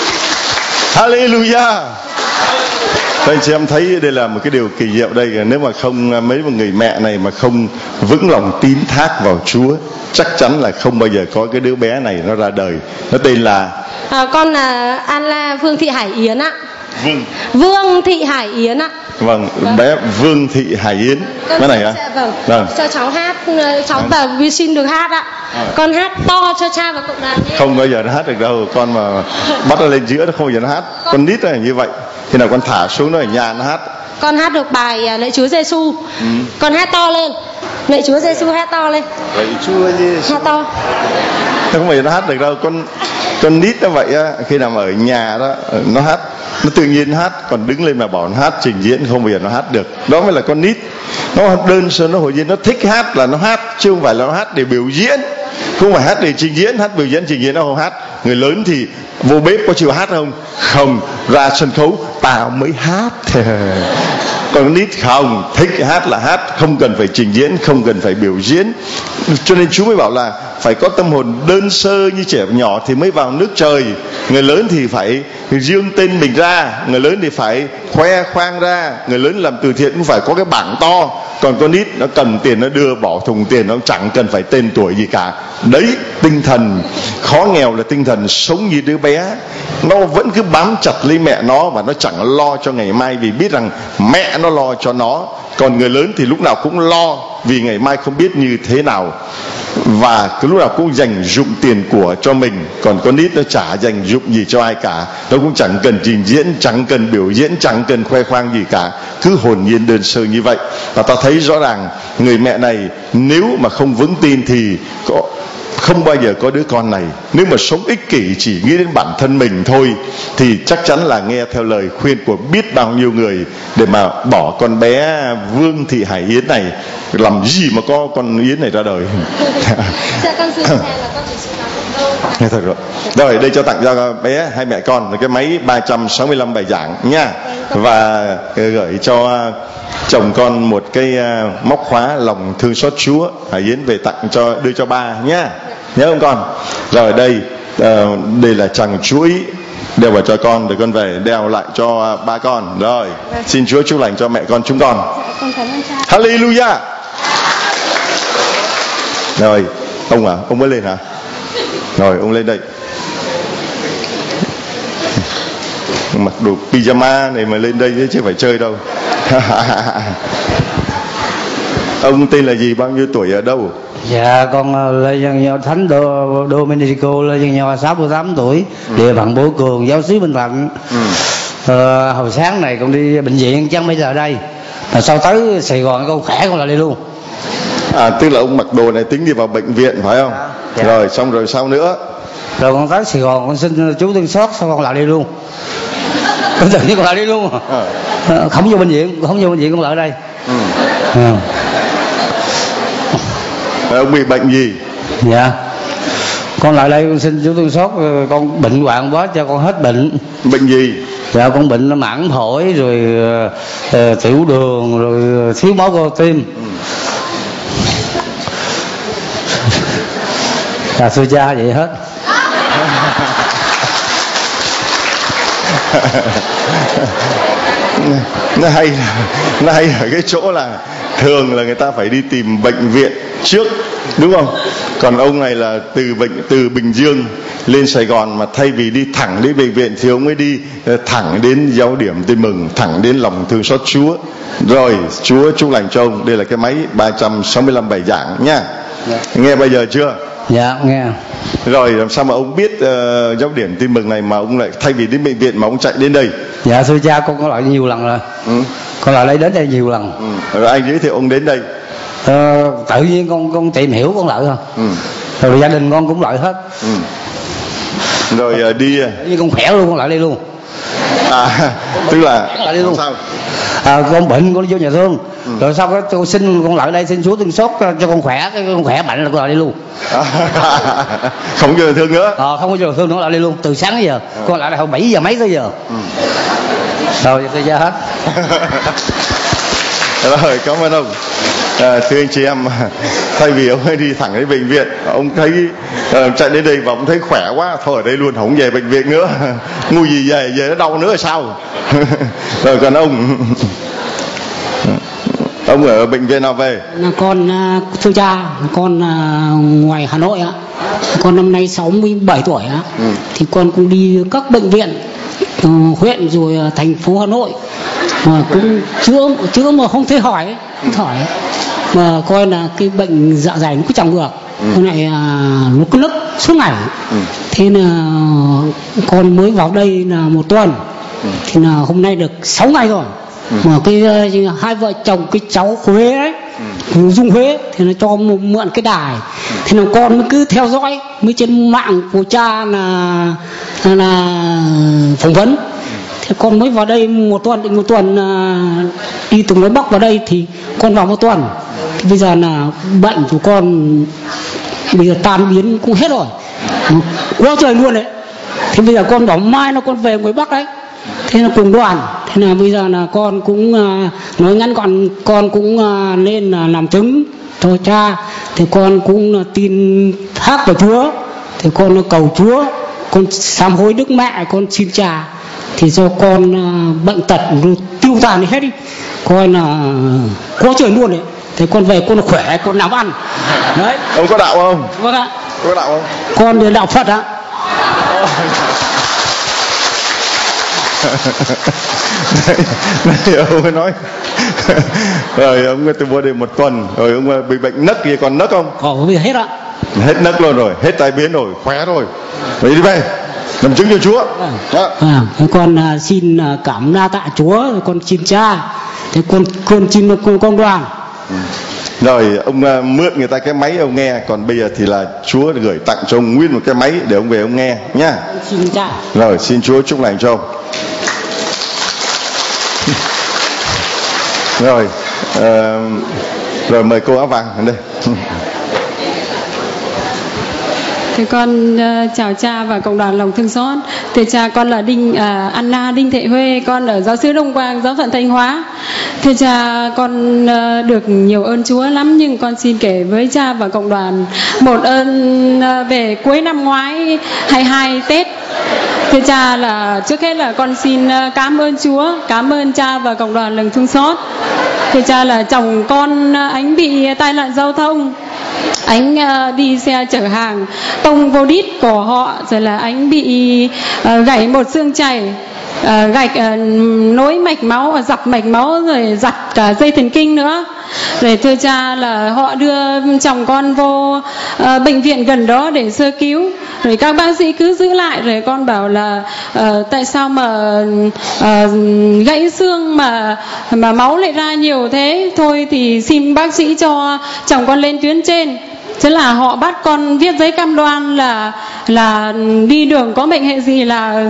Hallelujah. Anh chị em thấy đây là một cái điều kỳ diệu đây. Nếu mà không mấy một người mẹ này mà không vững lòng tín thác vào Chúa, chắc chắn là không bao giờ có cái đứa bé này nó ra đời. Nó tên là con là Anla Vương Thị Hải Yến ạ. Vương Thị Hải Yến ạ. Vâng, bé Vương Thị Hải Yến. Cái này hả? Vâng. Cho cháu hát, cháu và vi xin được hát ạ. Con hát to cho cha và cộng đoàn. Không bao giờ nó hát được đâu. Con mà bắt nó lên giữa nó không bao giờ nó hát. Con nít là như vậy. Khi nào con thả xuống nó ở nhà nó hát. Con hát được bài Lạy Chúa Giêsu. Con hát to lên. Lạy Chúa Giêsu hát to lên. Lạy Chúa Giêsu. Hát to. Không bao giờ nó hát được đâu. Con nít nó vậy á, khi nào mà ở nhà đó nó hát, nó tự nhiên hát, còn đứng lên mà bảo nó hát trình diễn không bao giờ nó hát được. Đó mới là con nít. Nó đơn sơ, nó hồi nhiên nó thích hát là nó hát, chứ không phải là nó hát để biểu diễn. Không phải hát để trình diễn, hát biểu diễn trình diễn nó không hát. Người lớn thì vô bếp có chịu hát không? Không, ra sân khấu tao mới hát. Còn con nít không, thích hát là hát, không cần phải trình diễn, không cần phải biểu diễn. Cho nên Chúa mới bảo là phải có tâm hồn đơn sơ như trẻ nhỏ thì mới vào nước trời. Người lớn thì phải dương tên mình ra, người lớn thì phải khoe khoang ra, người lớn làm từ thiện cũng phải có cái bảng to. Còn con nít nó cần tiền nó đưa, bỏ thùng tiền, nó chẳng cần phải tên tuổi gì cả. Đấy, tinh thần khó nghèo là tinh thần sống như đứa bé. Nó vẫn cứ bám chặt lấy mẹ nó và nó chẳng lo cho ngày mai, vì biết rằng mẹ nó lo cho nó. Còn người lớn thì lúc nào cũng lo vì ngày mai không biết như thế nào, và cứ lúc nào cũng dành dụm tiền của cho mình. Còn con nít nó chả dành dụm gì cho ai cả, nó cũng chẳng cần trình diễn, chẳng cần biểu diễn, chẳng cần khoe khoang gì cả, cứ hồn nhiên đơn sơ như vậy. Và ta thấy rõ ràng người mẹ này nếu mà không vững tin thì không bao giờ có đứa con này. Nếu mà sống ích kỷ chỉ nghĩ đến bản thân mình thôi thì chắc chắn là nghe theo lời khuyên của biết bao nhiêu người để mà bỏ con bé Vương Thị Hải Yến này. Làm gì mà có con Yến này ra đời. Dạ con xin là con chỉ xin nói thật rồi. Rồi đây cho tặng cho bé hai mẹ con cái máy 365 bài giảng nha, và gửi cho chồng con một cái móc khóa lòng thương xót Chúa Hải Yến về tặng cho, đưa cho ba nhá, nhớ không con? Rồi đây đây là chằng chuỗi đeo vào cho con, để con về đeo lại cho ba con. Rồi xin Chúa chúc lành cho mẹ con chúng con. Con cảm ơn cha. Hallelujah. Rồi ông à, ông mới lên hả? Rồi ông lên đây. Mặc đồ pyjama này mà lên đây chứ phải chơi đâu. Ông tên là gì, bao nhiêu tuổi, ở đâu? Dạ con Lê Văn Nho, Thánh Domenico Lê Văn Nho, 68 tuổi, địa phận Bố Cường, giáo xứ Bình Thạnh. Hồi sáng này con đi bệnh viện, chẳng bây giờ đây mà sau tới Sài Gòn con khỏe, con lại đi luôn. Tức là ông mặc đồ này tính đi vào bệnh viện phải không? Dạ. Rồi xong rồi sao nữa? Rồi con tới Sài Gòn con xin chú thương xót, sao con lại đi luôn. Con tự nhiên con lại đi luôn. Không vô bệnh viện, con lại ở đây. Ông bị bệnh gì? Dạ con lại đây con xin chú thương xót, con bệnh hoạn quá cho con hết bệnh. Bệnh gì? Dạ con bệnh mãn phổi rồi tiểu đường rồi thiếu máu cơ tim. Thưa cha vậy hết. Nó hay ở cái chỗ là thường là người ta phải đi tìm bệnh viện trước, đúng không? Còn ông này là từ Bình Dương lên Sài Gòn, mà thay vì đi thẳng đến bệnh viện thì ông ấy đi thẳng đến Giáo điểm Tin Mừng, thẳng đến lòng thương xót Chúa. Rồi Chúa chúc lành cho ông. Đây là cái máy 365 bài giảng nha. Dạ. Nghe bây giờ chưa? Dạ nghe. Rồi làm sao mà ông biết Giáo điểm Tin Mừng này mà ông lại thay vì đến bệnh viện mà ông chạy đến đây? Dạ thưa cha, con có lại nhiều lần rồi. Con lại đây đến đây nhiều lần. Rồi ai giới thiệu ông đến đây? Tự nhiên con tìm hiểu con lại thôi. Rồi gia đình con cũng lại hết. Rồi đi như con khỏe luôn, con lại đây luôn. Tức là lại đi luôn. Sao? con bệnh con đi vô nhà thương. Rồi sau đó tôi xin con lại đây, xin Chúa thương xót cho con khỏe, cái con khỏe mạnh là con lại đi luôn. Không vô nhà thương nữa. Không có vô nhà thương nữa, lại đi luôn từ sáng đến giờ. Con lại đây hồi 7 giờ mấy tới giờ. Rồi tôi ra hết. Rồi cảm ơn ông. Thưa anh chị em, thay vì ông ấy đi thẳng đến bệnh viện, ông thấy chạy đến đây và ông thấy khỏe quá, thôi ở đây luôn, không về bệnh viện nữa. Ngu gì về nó đau nữa là sao? Rồi còn ông ở bệnh viện nào về? Con thưa cha, con ngoài Hà Nội á, con năm nay 67 tuổi á, thì con cũng đi các bệnh viện huyện rồi thành phố Hà Nội mà cũng chữa mà không thể hỏi mà coi là cái bệnh dạ dày nó cứ chẳng được, con này nó cứ nức suốt ngày. Thế là con mới vào đây là 1 tuần, thì là hôm nay được 6 ngày rồi. Mà cái hai vợ chồng cái cháu Huế đấy, Dung Huế thì nó cho mượn cái đài, thì là con mới cứ theo dõi mới trên mạng của cha là phỏng vấn. Thì con mới vào đây 1 tuần đi từ ngoài Bắc vào đây, thì con vào 1 tuần. Thì bây giờ là bệnh của con bây giờ tan biến cũng hết rồi, quá trời luôn đấy. Thì bây giờ con bảo mai nó con về ngoài Bắc đấy, thế là cùng đoàn. Thế là bây giờ là con cũng nói ngắn gọn, con cũng nên là làm chứng cho cha. Thì con cũng tin thác vào Chúa, thì con cầu Chúa, con sám hối Đức Mẹ, con xin cha thì do con bệnh tật tiêu tan đi hết đi, coi là quá trời luôn đấy. Thế con về con khỏe, con làm ăn đấy. Ông có đạo không? Vâng ạ. Có đạo không? Con thì đạo Phật ạ. Đây ông ấy nói rồi ông tôi mua đây 1 tuần rồi ông bị bệnh nấc gì còn nấc không? Bây giờ hết ạ. Hết nấc luôn rồi, hết tai biến rồi, khỏe rồi. Vậy đi về làm chứng cho Chúa. Con xin cảm đa tạ Chúa, con xin cha, thế con xin con đoàn. Rồi ông mượn người ta cái máy ông nghe, còn bây giờ thì là Chúa gửi tặng cho ông nguyên một cái máy để ông về ông nghe nhá. Xin cha. Rồi xin Chúa chúc lành cho ông. Rồi mời cô áo vàng đến đây. Thì con chào cha và cộng đoàn lòng thương xót. Thì cha, con là Anna Đinh Thị Huê, con ở giáo xứ Đông Quang, giáo phận Thanh Hóa. Thưa cha, con được nhiều ơn Chúa lắm, nhưng con xin kể với cha và cộng đoàn một ơn về cuối năm ngoái 22 Tết. Thưa cha, là trước hết là con xin cảm ơn Chúa, cảm ơn cha và cộng đoàn lòng thương xót. Thưa cha, là chồng con anh bị tai nạn giao thông. Anh đi xe chở hàng tông vô đít cổ họ, rồi là anh bị gãy một xương chày, gạch nối mạch máu, dập mạch máu, rồi giật cả dây thần kinh nữa. Rồi thưa cha, là họ đưa chồng con vô bệnh viện gần đó để sơ cứu, rồi các bác sĩ cứ giữ lại. Rồi con bảo là tại sao mà gãy xương mà máu lại ra nhiều thế, thôi thì xin bác sĩ cho chồng con lên tuyến trên. Thế là họ bắt con viết giấy cam đoan là đi đường có bệnh hệ gì là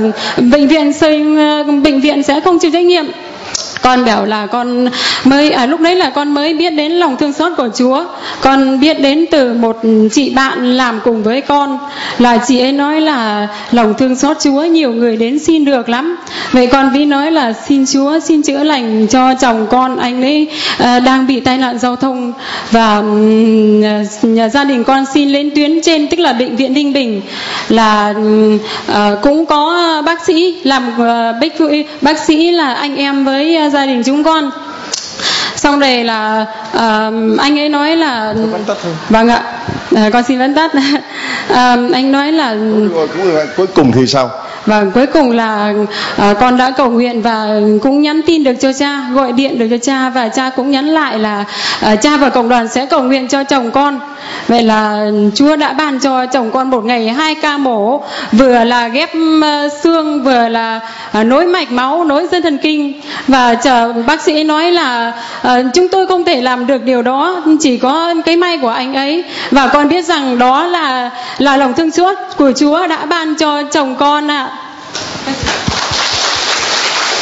bệnh viện sẽ không chịu trách nhiệm. Con bảo là con mới lúc đấy là con mới biết đến lòng thương xót của Chúa. Con biết đến từ một chị bạn làm cùng với con, là chị ấy nói là lòng thương xót Chúa nhiều người đến xin được lắm. Vậy con mới nói là xin Chúa xin chữa lành cho chồng con, anh ấy đang bị tai nạn giao thông, và gia đình con xin lên tuyến trên, tức là bệnh viện Ninh Bình, là cũng có bác sĩ làm bác sĩ là anh em với gia đình chúng con. Xong rồi là anh ấy nói là vâng ạ, con xin vấn tắt. Anh nói là cuối cùng thì sao? Và cuối cùng là con đã cầu nguyện và cũng nhắn tin được cho cha, gọi điện được cho cha, và cha cũng nhắn lại là cha và cộng đoàn sẽ cầu nguyện cho chồng con. Vậy là Chúa đã ban cho chồng con một ngày 2 ca mổ, vừa là ghép xương, vừa là nối mạch máu, nối dây thần kinh. Và bác sĩ nói là chúng tôi không thể làm được điều đó, chỉ có cái may của anh ấy. Và con biết rằng đó là lòng thương xót của Chúa đã ban cho chồng con ạ.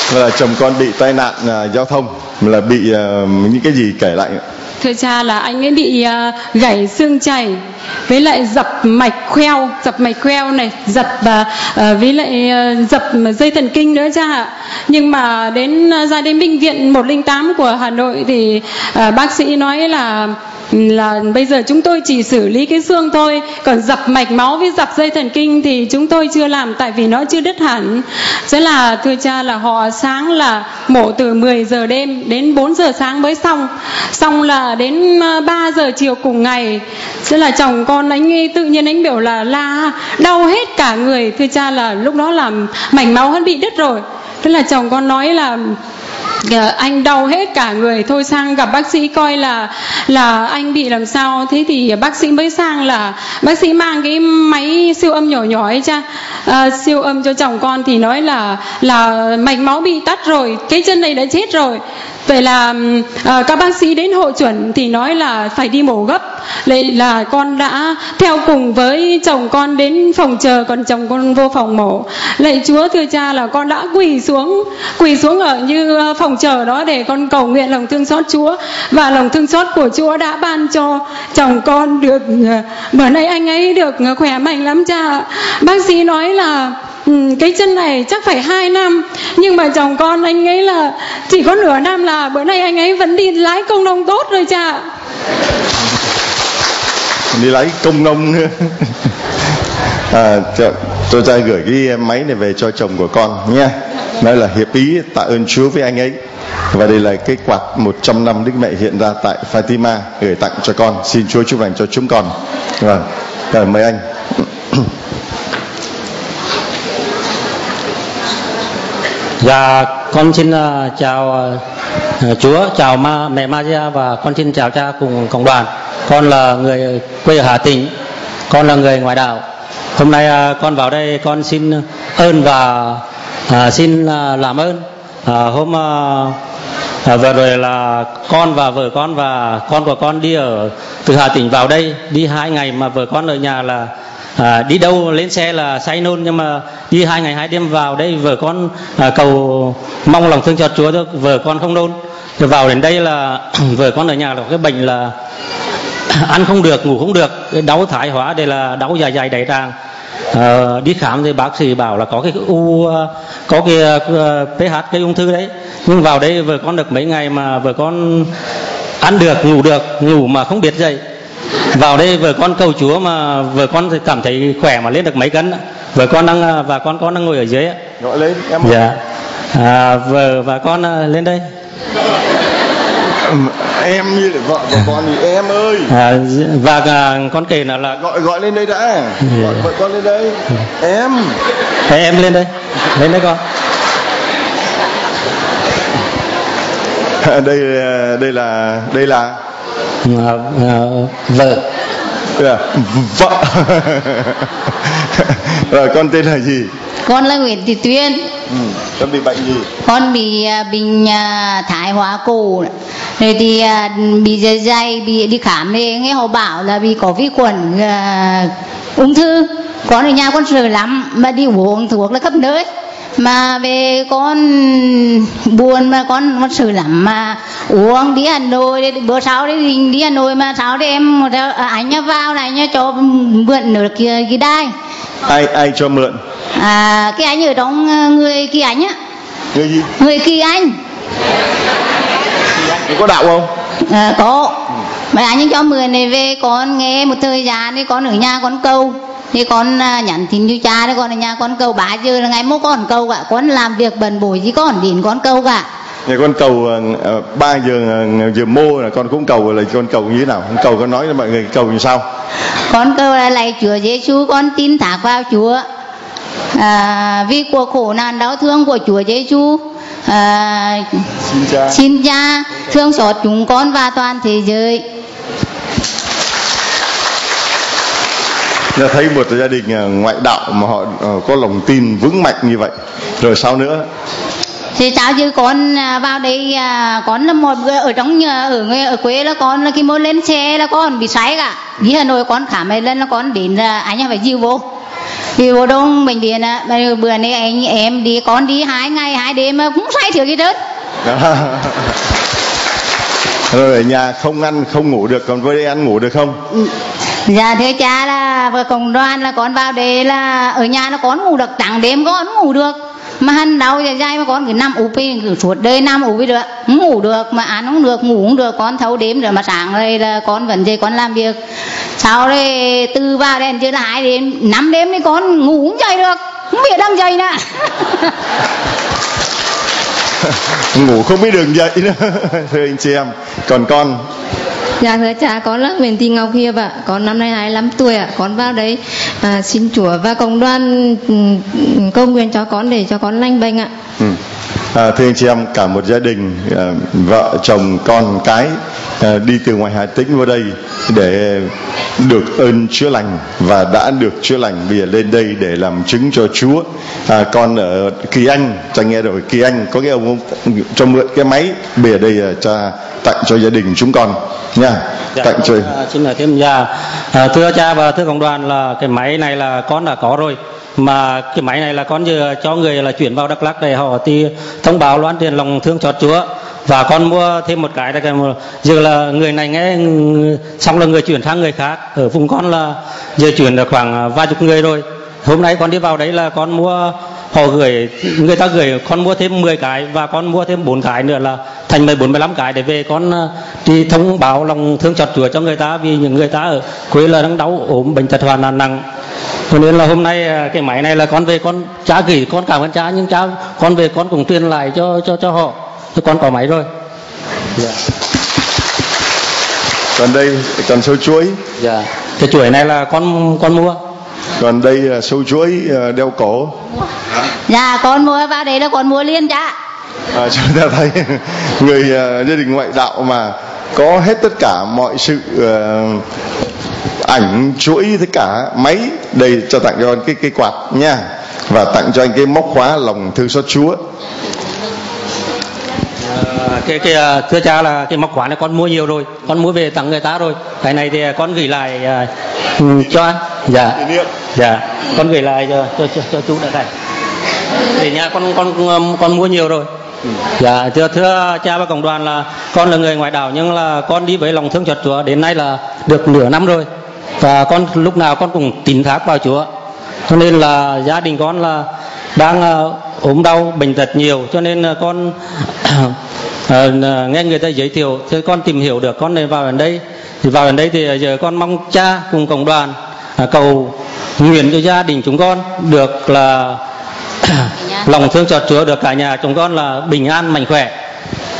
Là chồng con bị tai nạn giao thông, là bị những cái gì, kể lại. Thưa cha là anh ấy bị gãy xương chày, với lại dập mạch khoeo này, với lại dập dây thần kinh nữa cha ạ. Nhưng mà ra đến bệnh viện 108 của Hà Nội thì bác sĩ nói là bây giờ chúng tôi chỉ xử lý cái xương thôi, còn dập mạch máu với dập dây thần kinh thì chúng tôi chưa làm, tại vì nó chưa đứt hẳn. Thế là thưa cha là họ sáng là mổ từ 10 giờ đêm đến 4 giờ sáng mới xong là đến 3 giờ chiều cùng ngày. Thế là chồng con anh ấy tự nhiên anh biểu là đau hết cả người. Thưa cha là lúc đó là mạch máu hắn bị đứt rồi. Thế là chồng con nói là anh đau hết cả người, thôi sang gặp bác sĩ coi là anh bị làm sao. Thế thì bác sĩ mới sang là bác sĩ mang cái máy siêu âm nhỏ ấy cha, siêu âm cho chồng con thì nói là mạch máu bị tắc rồi, cái chân này đã chết rồi. Vậy là các bác sĩ đến hội chuẩn thì nói là phải đi mổ gấp. Lại là con đã theo cùng với chồng con đến phòng chờ, còn chồng con vô phòng mổ. Lạy Chúa thưa cha là con đã quỳ xuống ở như phòng chờ đó để con cầu nguyện lòng thương xót Chúa, và lòng thương xót của Chúa đã ban cho chồng con được bữa nay anh ấy được khỏe mạnh lắm cha. Bác sĩ nói là cái chân này chắc phải 2 năm, nhưng mà chồng con anh ấy là chỉ có nửa năm là bữa nay anh ấy vẫn đi lái công nông tốt rồi cha. Đi lái công nông nữa. Tôi ra gửi cái máy này về cho chồng của con nha. Nói là hiệp ý tạ ơn Chúa với anh ấy. Và đây là cái quạt 100 năm Đức Mẹ hiện ra tại Fatima gửi tặng cho con. Xin Chúa chúc lành cho chúng con. Rồi mời anh. Dạ, con xin chào Chúa, chào mẹ Maria, và con xin chào cha cùng cộng đoàn. Con là người quê ở Hà Tĩnh, con là người ngoại đạo. Hôm nay con vào đây con xin ơn và xin làm ơn. Hôm vừa rồi là con và vợ con và con của con đi từ Hà Tĩnh vào đây, đi 2 ngày mà vợ con ở nhà là đi đâu lên xe là say nôn, nhưng mà đi 2 ngày 2 đêm vào đây vợ con cầu mong lòng thương cho Chúa cho vợ con không nôn. Rồi vào đến đây là vợ con ở nhà là cái bệnh là ăn không được, ngủ không được, đau thái hóa, đây là đau dạ dày đại tràng. Đi khám thì bác sĩ bảo là có cái có cái pH, cái ung thư đấy. Nhưng vào đây vợ con được mấy ngày mà vợ con ăn được, ngủ mà không biết dậy. Vào đây vợ con cầu Chúa mà vợ con thì cảm thấy khỏe mà lên được mấy cân. Vợ con đang và con đang ngồi ở dưới. Gọi lên em. Dạ. Vợ và con lên đây. Em như là vợ của con thì em ơi. Và con kể là gọi lên đây đã. Gọi vợ con lên đây. Em lên đây. Lên đây con. Đây là vợ. Vợ. Rồi con tên là gì? Con là Nguyễn Thị Tuyên. Con bị bệnh gì? Con bị bệnh thái hóa cổ. Rồi thì bị dạ dày, bị đi khám thì nghe họ bảo là bị có vi khuẩn ung thư. Con ở nhà con sợ lắm mà đi uống thuốc là khắp nơi. Mà về con buồn mà con sợ lắm mà uống đi Hà Nội, bữa sau đấy đi Hà Nội mà sau đấy em anh vào này anh cho mượn nửa kia đai. Ai cho mượn? Cái anh ở trong người kia anh á. Người gì? Người kia anh. Có đạo không? Có. Mà anh ấy cho mượn này về con nghe một thời gian thì con ở nhà con câu. Thì con nhắn tin cho cha đấy, con ở nhà con câu 3 giờ là ngày mốt con câu cả. Con làm việc bận bội gì con đến con câu cả. Nhà con cầu 3 giờ mô là con cũng cầu, là con cầu như thế nào? Con cầu con nói cho mọi người cầu như sao? Con cầu là lạy Chúa Giêsu, con tin thác vào Chúa. Vì cuộc khổ nạn đau thương của Chúa Giêsu, xin cha thương xót chúng con và toàn thế giới. Đã thấy một gia đình ngoại đạo mà họ có lòng tin vững mạnh như vậy, rồi sao nữa? Thì sao chứ con vào đây, con là một người ở trong ở quê là con là khi mới lên xe là con bị say cả. Đi Hà Nội con khám mấy lần là con đến anh phải dìu vô. Vì bộ đông bệnh viện á, bữa nay em đi con đi 2 ngày 2 đêm mà cũng say thiếu gì hết. Rồi ở nhà không ăn không ngủ được, còn với đây ăn ngủ được không? Dạ thưa cha là vừa công đoàn là con vào đây là ở nhà nó con ngủ được, chẳng đêm con ngủ được, mà hắn đau dạ dày mà con cứ nằm úp đi, cứ suốt đời nằm úp đi được, không ngủ được, mà ăn không được, ngủ không được, con thâu đêm rồi mà sáng đây là con vẫn dậy con làm việc. Sau đây từ vào đèn chưa là 2 đêm 5 đêm thì con ngủ không dậy được, không biết đang dậy nữa. Ngủ không biết đường dậy nữa. Thưa anh chị em, còn con? Dạ thưa cha, con là Nguyễn Thị Ngọc Hiệp ạ, con năm nay 25 tuổi ạ, con vào đấy xin Chúa và cộng đoàn cầu nguyện cho con để cho con lành bệnh ạ. Thưa anh chị em, cả một gia đình vợ chồng con cái đi từ ngoài Hà Tĩnh vào đây để được ơn chữa lành và đã được chữa lành, bây giờ lên đây để làm chứng cho Chúa. Con ở Kỳ Anh, cha nghe rồi, Kỳ Anh có cái ông cho mượn cái máy, bây giờ đây cha tặng cho gia đình chúng con nha. Dạ, tặng cho xin lời thêm thưa cha và thưa cộng đoàn là cái máy này là con đã có rồi, mà cái máy này là con vừa cho người là chuyển vào Đắk Lắk để họ thì thông báo loan truyền lòng thương xót Chúa, và con mua thêm một cái giờ là người này nghe xong là người chuyển sang người khác. Ở vùng con là giờ chuyển được khoảng vài chục người rồi. Hôm nay con đi vào đấy là con mua, họ gửi, người ta gửi con mua thêm 10 cái và con mua thêm 4 cái nữa là thành 14-15 cái để về con đi thông báo lòng thương xót Chúa cho người ta, vì những người ta ở quê là đang đau ốm bệnh tật hoàn nạn nặng. Cho nên là hôm nay cái máy này là con về con cha gửi, con cảm ơn cha, nhưng cha con về con cũng truyền lại cho họ, cho con có máy rồi. Dạ. Còn đây còn sâu chuối. Dạ. Cái chuỗi này là con mua. Còn đây là sâu chuối đeo cổ. Dạ con mua vào đây là con mua liền cha. Chúng ta thấy người gia đình ngoại đạo mà có hết tất cả mọi sự ảnh chuỗi, tất cả máy. Đây cho tặng cho anh cái quạt nha, và tặng cho anh cái móc khóa lòng thương xót Chúa. Thưa cha là cái móc khóa này con mua nhiều rồi, con mua về tặng người ta rồi. Cái này thì con gửi lại cho anh. Dạ, con gửi lại cho chú đã đây. Để nhà con mua nhiều rồi. Dạ, thưa cha và cộng đoàn là con là người ngoại đạo, nhưng là con đi với lòng thương xót Chúa đến nay là được nửa năm rồi, và con lúc nào con cũng tín thác vào Chúa. Cho nên là gia đình con là đang ốm đau bệnh tật nhiều, cho nên con nghe người ta giới thiệu thì con tìm hiểu được, con này vào đến đây. Thì vào đến đây thì giờ con mong cha cùng cộng đoàn cầu nguyện cho gia đình chúng con được là lòng thương xót Chúa, được cả nhà chúng con là bình an mạnh khỏe.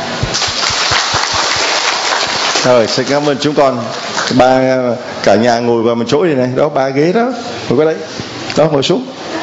Rồi, xin cảm ơn chúng con. Cả nhà ngồi vào một chỗ này, đó 3 ghế đó, ngồi qua đấy, đó ngồi xuống.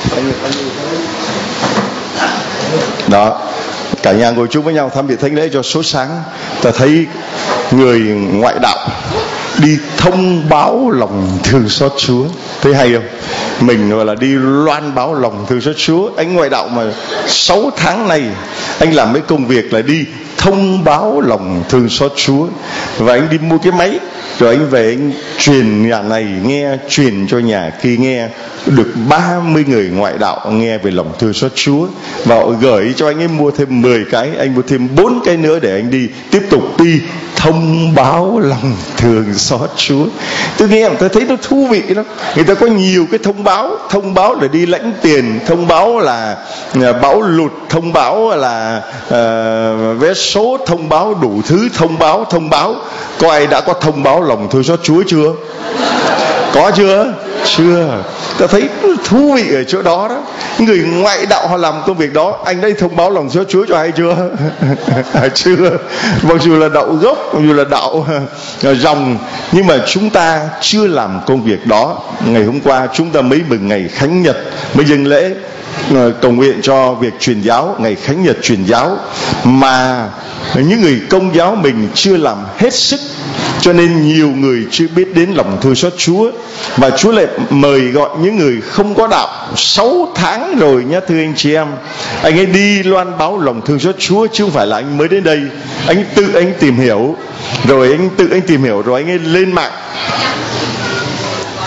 Đó, cả nhà ngồi chung với nhau tham dự thánh lễ cho số sáng. Ta thấy người ngoại đạo đi thông báo lòng thương xót Chúa, thấy hay không? Mình gọi là đi loan báo lòng thương xót Chúa. Anh ngoại đạo mà 6 tháng này anh làm mấy công việc là đi thông báo lòng thương xót Chúa, và anh đi mua cái máy rồi anh về anh truyền nhà này nghe, truyền cho nhà kia nghe, được 30 người ngoại đạo nghe về lòng thương xót Chúa, và họ gửi cho anh ấy mua thêm 10 cái, anh mua thêm 4 cái nữa để anh đi tiếp tục đi thông báo lòng thương xót Chúa. Tôi nghe tôi thấy nó thú vị lắm. Người ta có nhiều cái thông báo là đi lãnh tiền, thông báo là bão lụt, thông báo là vé số, thông báo đủ thứ, thông báo. Có ai đã có thông báo lòng thương xót Chúa chưa? Có chưa? Chưa. Ta thấy thú vị ở chỗ đó đó. Người ngoại đạo họ làm công việc đó. Anh đây thông báo lòng thương xót Chúa cho ai chưa? Chưa. Mặc dù là đạo gốc, mặc dù là đạo dòng, nhưng mà chúng ta chưa làm công việc đó. Ngày hôm qua chúng ta mới mừng ngày Khánh Nhật, mới dâng lễ cầu nguyện cho việc truyền giáo, ngày Khánh Nhật truyền giáo, mà những người Công giáo mình chưa làm hết sức, cho nên nhiều người chưa biết đến lòng thương xót Chúa. Và Chúa lại mời gọi những người không có đạo 6 tháng rồi nhé, thưa anh chị em. Anh ấy đi loan báo lòng thương xót Chúa, chứ không phải là anh mới đến đây. Anh tự tìm hiểu, rồi anh ấy lên mạng.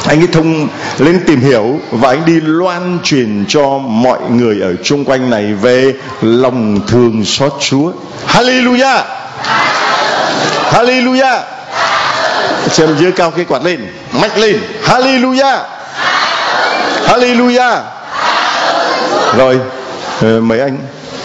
Anh ấy thông lên tìm hiểu và anh đi loan truyền cho mọi người ở chung quanh này về lòng thương xót Chúa. Hallelujah, hallelujah. Xem giơ cao cái quạt lên, mạnh lên. Hallelujah, hallelujah. Rồi, mời anh.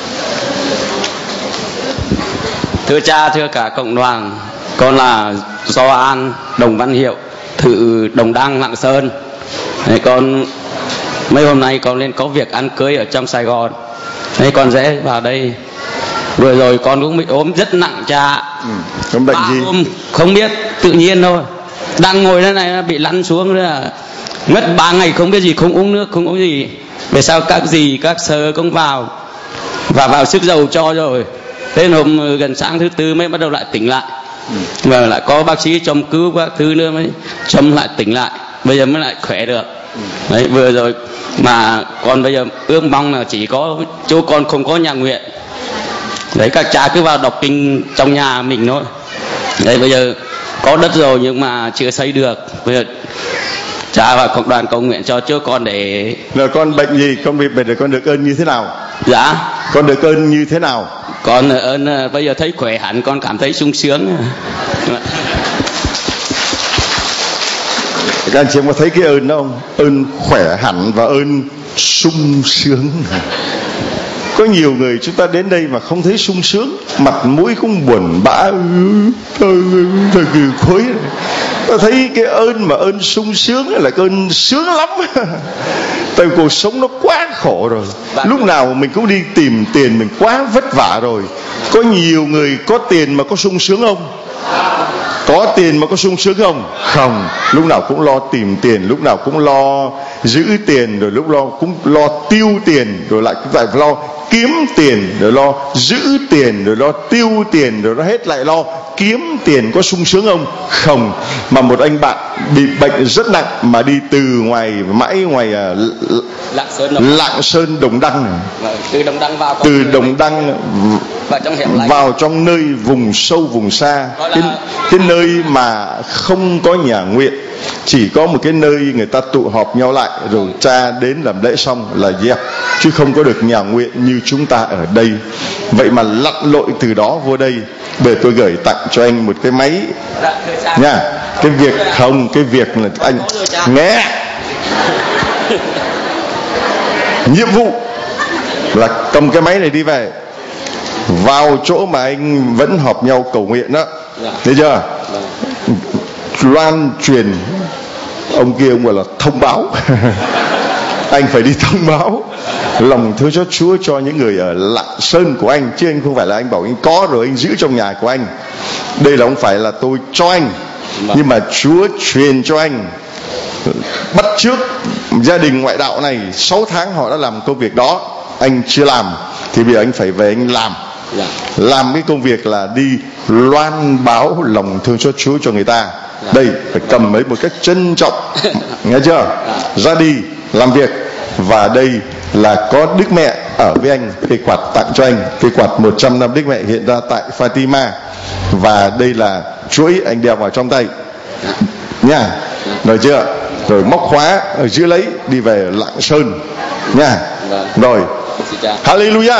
Thưa cha, thưa cả cộng đoàn, con là Gioan Đồng Văn Hiệu, thự Đồng Đăng, Lạng Sơn. Con mấy hôm nay con lên có việc ăn cưới ở trong Sài Gòn. Thế con dễ vào đây. Vừa rồi con cũng bị ốm rất nặng cha. Ốm bệnh gì? Không biết, tự nhiên thôi. Đang ngồi thế này bị lăn xuống là mất 3 ngày không biết gì, không uống nước, không uống gì. Về sau các dì, các sơ cũng vào sức dầu cho rồi. Đến hôm gần sáng thứ tư mới bắt đầu lại tỉnh lại. Và lại có bác sĩ châm cứu các thứ nữa mới châm lại tỉnh lại. Bây giờ mới lại khỏe được. Đấy, vừa rồi mà con bây giờ ước mong là chỉ có chỗ con không có nhà nguyện. Đấy, các cha cứ vào đọc kinh trong nhà mình thôi. Đấy, bây giờ có đất rồi nhưng mà chưa xây được. Bây giờ cha và cộng đoàn cầu nguyện cho trước con để... Rồi con bệnh gì? Con bị bệnh rồi con được ơn như thế nào? Dạ. Con được ơn như thế nào? Con ơn bây giờ thấy khỏe hẳn, con cảm thấy sung sướng. Các anh chị em có thấy cái ơn đó không? Ơn khỏe hẳn và ơn sung sướng. Có nhiều người chúng ta đến đây mà không thấy sung sướng, mặt mũi cũng buồn bã, thời kỳ khối. Ta thấy cái ơn mà ơn sung sướng là cái ơn sướng lắm. Tại vì cuộc sống nó quá khổ rồi, lúc nào mình cũng đi tìm tiền, mình quá vất vả rồi. Có nhiều người có tiền mà có sung sướng không? Có tiền mà có sung sướng không? Không. Lúc nào cũng lo tìm tiền, lúc nào cũng lo giữ tiền, rồi lúc nào cũng lo tiêu tiền, rồi lại cũng phải lo kiếm tiền, rồi lo giữ tiền, rồi lo tiêu tiền, rồi nó hết lại lo kiếm tiền. Có sung sướng không? Không. Mà một anh bạn bị bệnh rất nặng mà đi từ ngoài Lạng Sơn Đồng Đăng này. Từ Đồng Đăng vào trong nơi vùng sâu vùng xa, cái nơi mà không có nhà nguyện, chỉ có một cái nơi người ta tụ họp nhau lại rồi cha đến làm lễ xong là dẹp, chứ không có được nhà nguyện như chúng ta ở đây. Vậy mà lặn lội từ đó vô đây. Bây giờ tôi gửi tặng cho anh một cái máy nha. Cái việc là anh nghe. Nhiệm vụ là cầm cái máy này đi về, vào chỗ mà anh vẫn họp nhau cầu nguyện đó, thấy chưa? Loan truyền, ông kia ông gọi là thông báo. Anh phải đi thông báo lòng thương xót Chúa cho những người ở Lạng Sơn của anh, chứ anh không phải là anh bảo anh có rồi anh giữ trong nhà của anh. Đây là không phải là tôi cho anh, nhưng mà Chúa truyền cho anh. Bắt trước gia đình ngoại đạo này 6 tháng họ đã làm công việc đó, anh chưa làm thì bây giờ anh phải về anh làm cái công việc là đi loan báo lòng thương xót Chúa cho người ta. Đây phải cầm lấy một cách trân trọng, nghe chưa? Ra đi làm việc. Và đây là có Đức Mẹ ở với anh, cây quạt tặng cho anh, cây quạt 100 năm Đức Mẹ hiện ra tại Fatima. Và đây là chuỗi anh đeo vào trong tay nha, rồi chưa? Rồi móc khóa ở dưới lấy, đi về Lạng Sơn nha. Rồi, hallelujah.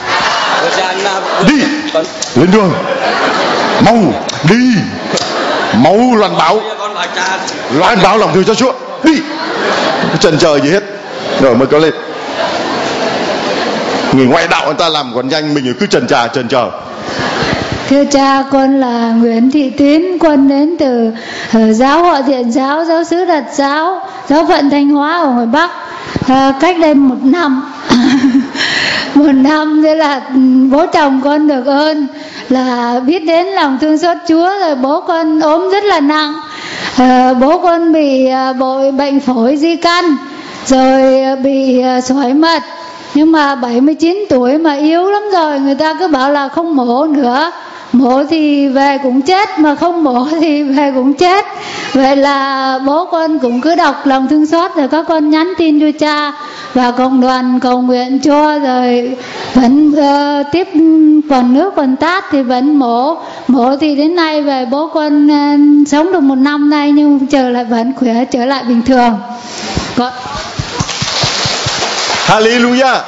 Đi lên đường, mau đi, mau loan báo lòng thương cho Chúa, đi, không chần chờ gì hết, rồi mới có lên. Người ngoại đạo người ta làm còn nhanh, mình cứ chần chờ. Thưa cha, con là Nguyễn Thị Tín, con đến từ giáo họ Thiện Giáo, giáo xứ Đặt Giáo, giáo phận Thanh Hóa ở ngoài Bắc. Cách đây 1 năm. 1 năm thế là bố chồng con được ơn là biết đến lòng thương xót Chúa, rồi bố con ốm rất là nặng. Bố con bị bệnh phổi di căn, rồi bị sỏi mật. Nhưng mà 79 tuổi mà yếu lắm rồi, người ta cứ bảo là không mổ nữa. mổ thì về cũng chết, mà không mổ thì về cũng chết. Vậy là bố con cũng cứ đọc lòng thương xót, rồi các con nhắn tin cho cha và cộng đoàn cầu nguyện cho, rồi vẫn tiếp còn nước còn tát thì vẫn mổ thì đến nay về bố con sống được 1 năm nay, nhưng trở lại vẫn khỏe, trở lại bình thường. Hallelujah.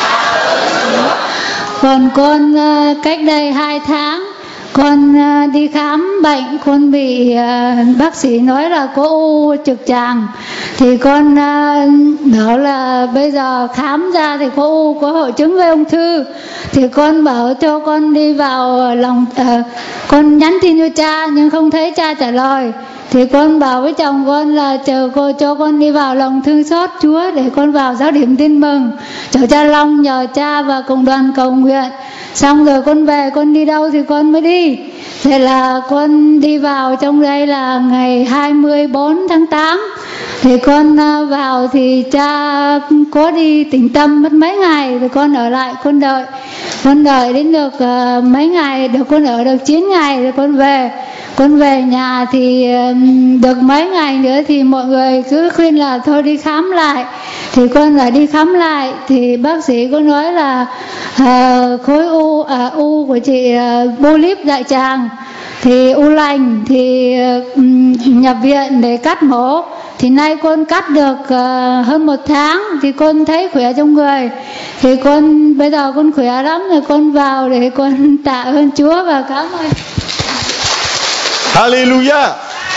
Còn con cách đây 2 tháng con đi khám bệnh, con bị bác sĩ nói là có u trực tràng, thì con bảo là bây giờ khám ra thì có u, có hội chứng về ung thư, thì con bảo cho con đi vào lòng con nhắn tin cho cha nhưng không thấy cha trả lời, thì con bảo với chồng con là chờ cô cho con đi vào lòng thương xót Chúa để con vào giáo điểm tin mừng, chào cha Long nhờ cha và cộng đoàn cầu nguyện. Xong rồi con về, con đi đâu thì con mới đi. Thế là con đi vào trong đây là ngày 24 tháng 8. Thì con vào thì cha có đi Tĩnh Tâm mất mấy ngày, rồi con ở lại con đợi đến được mấy ngày, được con ở được 9 ngày rồi con về. Con về nhà thì được mấy ngày nữa thì mọi người cứ khuyên là thôi đi khám lại, thì con lại đi khám lại, thì bác sĩ có nói là khối u của chị polyp đại tràng, thì u lành, thì nhập viện để cắt mổ. Thì nay con cắt được hơn 1 tháng thì con thấy khỏe trong người, thì con bây giờ con khỏe lắm rồi, con vào để con tạ ơn Chúa và cảm ơn. Hallelujah.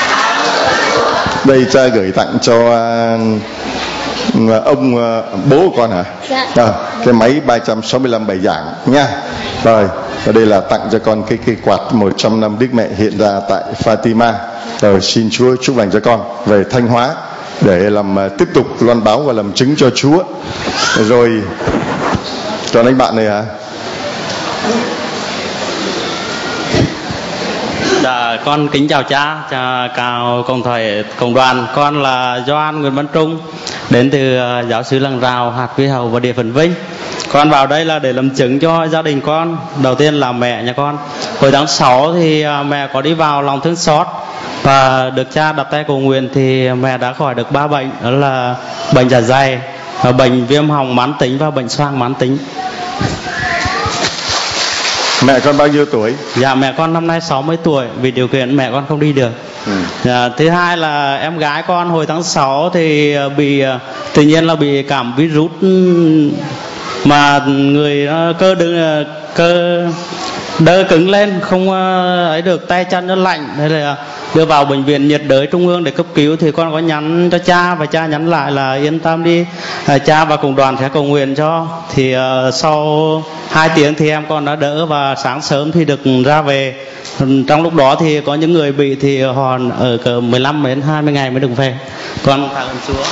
Đây cha gửi tặng cho ông bố của con hả? Dạ. Cái máy 365 bài giảng nha. Rồi, và đây là tặng cho con cái quạt 100 năm Đức Mẹ hiện ra tại Fatima. Rồi xin Chúa chúc lành cho con về Thanh Hóa để làm tiếp tục loan báo và làm chứng cho Chúa. Rồi cho anh bạn này hả? Dạ, con kính chào cha, chào cộng đoàn. Con là Gioan Nguyễn Văn Trung, đến từ giáo xứ Làng Rào, hạt Quy Hầu và địa phận Vinh. Con vào đây là để làm chứng cho gia đình con. Đầu tiên là mẹ nhà con. Hồi tháng 6 thì mẹ có đi vào lòng thương xót và được cha đặt tay cầu nguyện, thì mẹ đã khỏi được 3 bệnh, đó là bệnh dạ dày, bệnh viêm họng mãn tính và bệnh xoang mãn tính. Mẹ con bao nhiêu tuổi? Dạ, mẹ con năm nay 60 tuổi, vì điều kiện mẹ con không đi được. Dạ, thứ hai là em gái con hồi tháng 6 thì tự nhiên là bị cảm virus, mà người cơ đơ cứng lên, không ấy được, tay chân nó lạnh, thế là đưa vào bệnh viện nhiệt đới trung ương để cấp cứu. Thì con có nhắn cho cha và cha nhắn lại là yên tâm đi, cha và cộng đoàn sẽ cầu nguyện cho. Thì sau 2 tiếng thì em con đã đỡ và sáng sớm thì được ra về. Trong lúc đó thì có những người bị thì họ ở cỡ 15 đến 20 ngày mới được về. Con cảm ơn Chúa.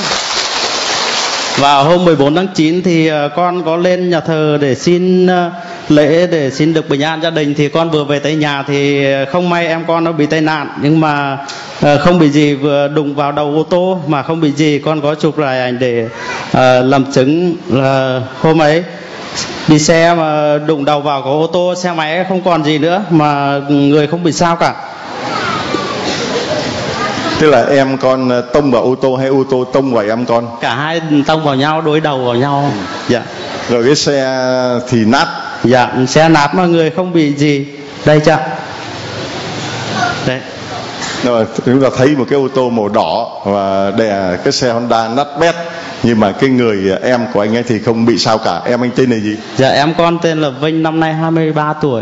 Vào hôm 14 tháng 9 thì con có lên nhà thờ để xin lễ, để xin được bình an gia đình. Thì con vừa về tới nhà thì không may em con nó bị tai nạn, nhưng mà không bị gì, vừa đụng vào đầu ô tô mà không bị gì. Con có chụp lại ảnh để làm chứng là hôm ấy đi xe mà đụng đầu vào có ô tô, xe máy không còn gì nữa mà người không bị sao cả. Tức là em con tông vào ô tô hay ô tô tông vào em con? Cả hai tông vào nhau, đối đầu vào nhau. Dạ. Rồi cái xe thì nát? Dạ, xe nát mà người không bị gì. Đây chưa? Đấy. Rồi chúng ta thấy một cái ô tô màu đỏ và đè cái xe Honda nát bét, nhưng mà cái người em của anh ấy thì không bị sao cả. Em anh tên là gì? Dạ, em con tên là Vinh, năm nay 23 tuổi.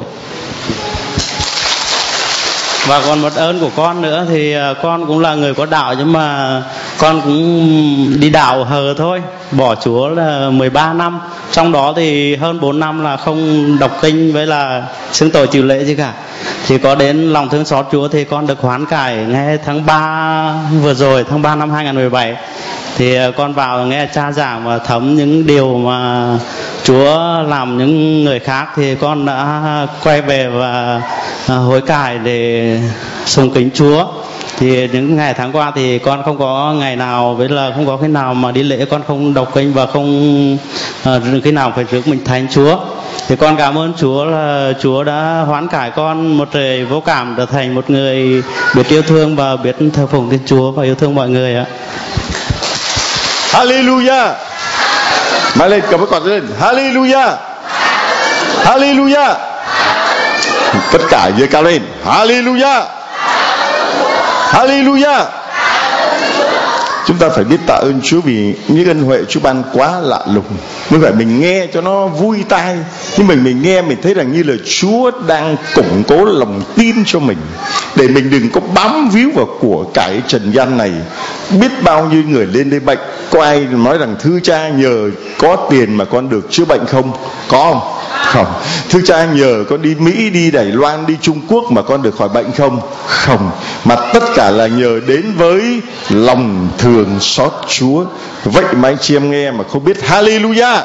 Và còn một ơn của con nữa thì con cũng là người có đạo, nhưng mà con cũng đi đạo hờ thôi, bỏ Chúa là 13 năm. Trong đó thì hơn 4 năm là không đọc kinh với là xưng tội chịu lễ gì cả. Chỉ có đến lòng thương xót Chúa thì con được hoán cải ngay tháng 3 vừa rồi, tháng 3 năm 2017. Thì con vào nghe cha giảng và thấm những điều mà Chúa làm những người khác, thì con đã quay về và hối cải để sùng kính Chúa. Thì những ngày tháng qua thì con không có ngày nào, với là không có khi nào mà đi lễ con không đọc kinh và không khi nào phải rước mình thánh Chúa. Thì con cảm ơn Chúa là Chúa đã hoán cải con một đời vô cảm trở thành một người biết yêu thương và biết thờ phụng Thiên Chúa và yêu thương mọi người ạ. Hallelujah. Mai lên, cầm cái quạt lên. Hallelujah. Hallelujah. Tất cả giơ cao lên. Hallelujah. Hallelujah. Chúng ta phải biết tạ ơn Chúa vì những ân huệ Chúa ban quá lạ lùng. Mới phải mình nghe cho nó vui tai, nhưng mình nghe mình thấy rằng như là Chúa đang củng cố lòng tin cho mình, để mình đừng có bám víu vào của cải trần gian này. Biết bao nhiêu người lên đây bệnh, có ai nói rằng thưa cha nhờ có tiền mà con được chữa bệnh không? Có không? Không. Thưa cha nhờ con đi Mỹ, đi Đài Loan, đi Trung Quốc mà con được khỏi bệnh không? Không. Mà tất cả là nhờ đến với lòng thương xót Chúa. Vậy mà anh chị em nghe mà không biết hallelujah,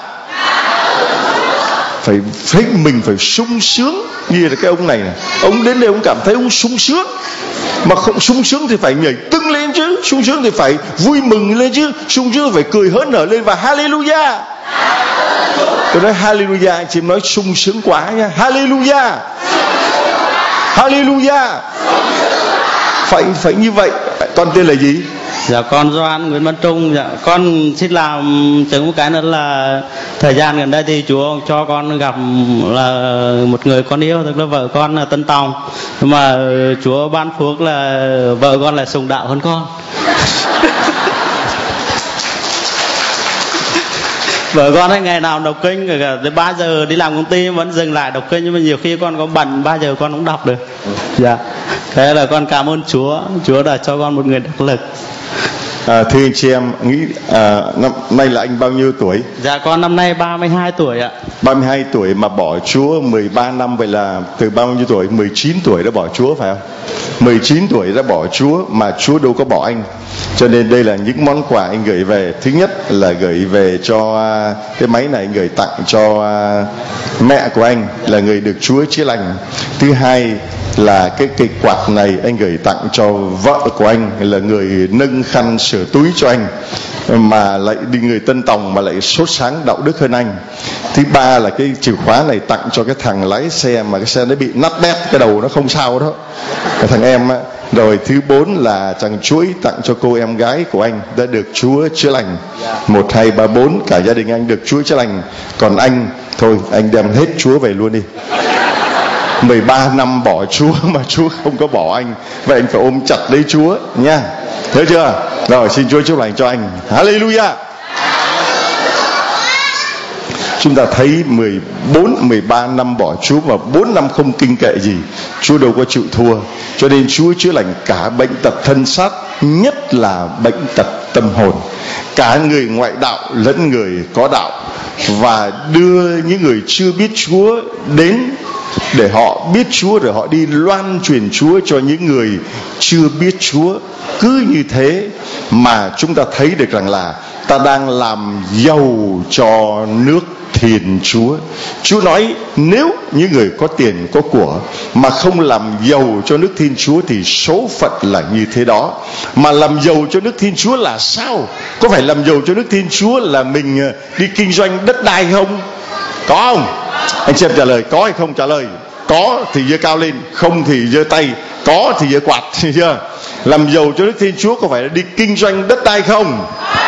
phải mình phải sung sướng. Như là cái ông này, ông đến đây ông cảm thấy ông sung sướng. Mà không sung sướng thì phải nhảy tưng lên chứ, sung sướng thì phải vui mừng lên chứ, sung sướng phải cười hớn hở lên và hallelujah. Tôi nói hallelujah, anh chị em nói sung sướng quá nha. Hallelujah. Hallelujah. Phải như vậy. Con tên là gì? Dạ con Doan Nguyễn Văn Trung. Dạ con xin làm chứng một cái nữa là thời gian gần đây thì Chúa cho con gặp là một người con yêu, tức là vợ con là Tân Tòng. Nhưng mà Chúa ban phước là vợ con là sùng đạo hơn con. Vợ con ấy ngày nào đọc kinh rồi tới 3 giờ đi làm công ty vẫn dừng lại đọc kinh, nhưng mà nhiều khi con có bận 3 giờ con cũng đọc được. Dạ. Thế là con cảm ơn Chúa, Chúa đã cho con một người đắc lực. Thưa anh chị em, nghĩ năm nay là anh bao nhiêu tuổi? Dạ con năm nay 32 tuổi ạ. 32 tuổi mà bỏ Chúa 13 năm, vậy là từ bao nhiêu tuổi? 19 tuổi đã bỏ Chúa phải không? 19 tuổi đã bỏ Chúa mà Chúa đâu có bỏ anh. Cho nên đây là những món quà anh gửi về. Thứ nhất là gửi về cho cái máy này, anh gửi tặng cho mẹ của anh là người được Chúa chữa lành. Thứ hai là cái cây quạt này anh gửi tặng cho vợ của anh là người nâng khăn sửa túi cho anh, mà lại đi người Tân Tòng mà lại sốt sáng đạo đức hơn anh. Thứ ba là cái chìa khóa này tặng cho cái thằng lái xe mà cái xe nó bị nát bét, cái đầu nó không sao đó, cái thằng em á. Rồi thứ 4 là chàng chuỗi tặng cho cô em gái của anh đã được Chúa chữa lành. 1, 2, 3, 4 cả gia đình anh được Chúa chữa lành. Còn anh thôi anh đem hết Chúa về luôn đi. 13 năm bỏ Chúa mà Chúa không có bỏ anh, vậy anh phải ôm chặt lấy Chúa nha. Thấy chưa? Rồi xin Chúa chữa lành cho anh. Hallelujah. Chúng ta thấy 13 năm bỏ Chúa và 4 năm không kinh kệ gì, Chúa đâu có chịu thua. Cho nên Chúa chữa lành cả bệnh tật thân xác, nhất là bệnh tật tâm hồn, cả người ngoại đạo lẫn người có đạo, và đưa những người chưa biết Chúa đến để họ biết Chúa, rồi họ đi loan truyền Chúa cho những người chưa biết Chúa. Cứ như thế mà chúng ta thấy được rằng là ta đang làm giàu cho nước Thiên Chúa. Chúa nói nếu những người có tiền có của mà không làm giàu cho nước Thiên Chúa thì số phận là như thế đó. Mà làm giàu cho nước Thiên Chúa là sao? Có phải làm giàu cho nước Thiên Chúa là mình đi kinh doanh đất đai không? Có không? Anh chị em trả lời có hay không? Trả lời có thì giơ cao lên, không thì giơ tay, có thì giơ quạt. Chưa? Làm giàu cho nước Thiên Chúa có phải là đi kinh doanh đất đai không?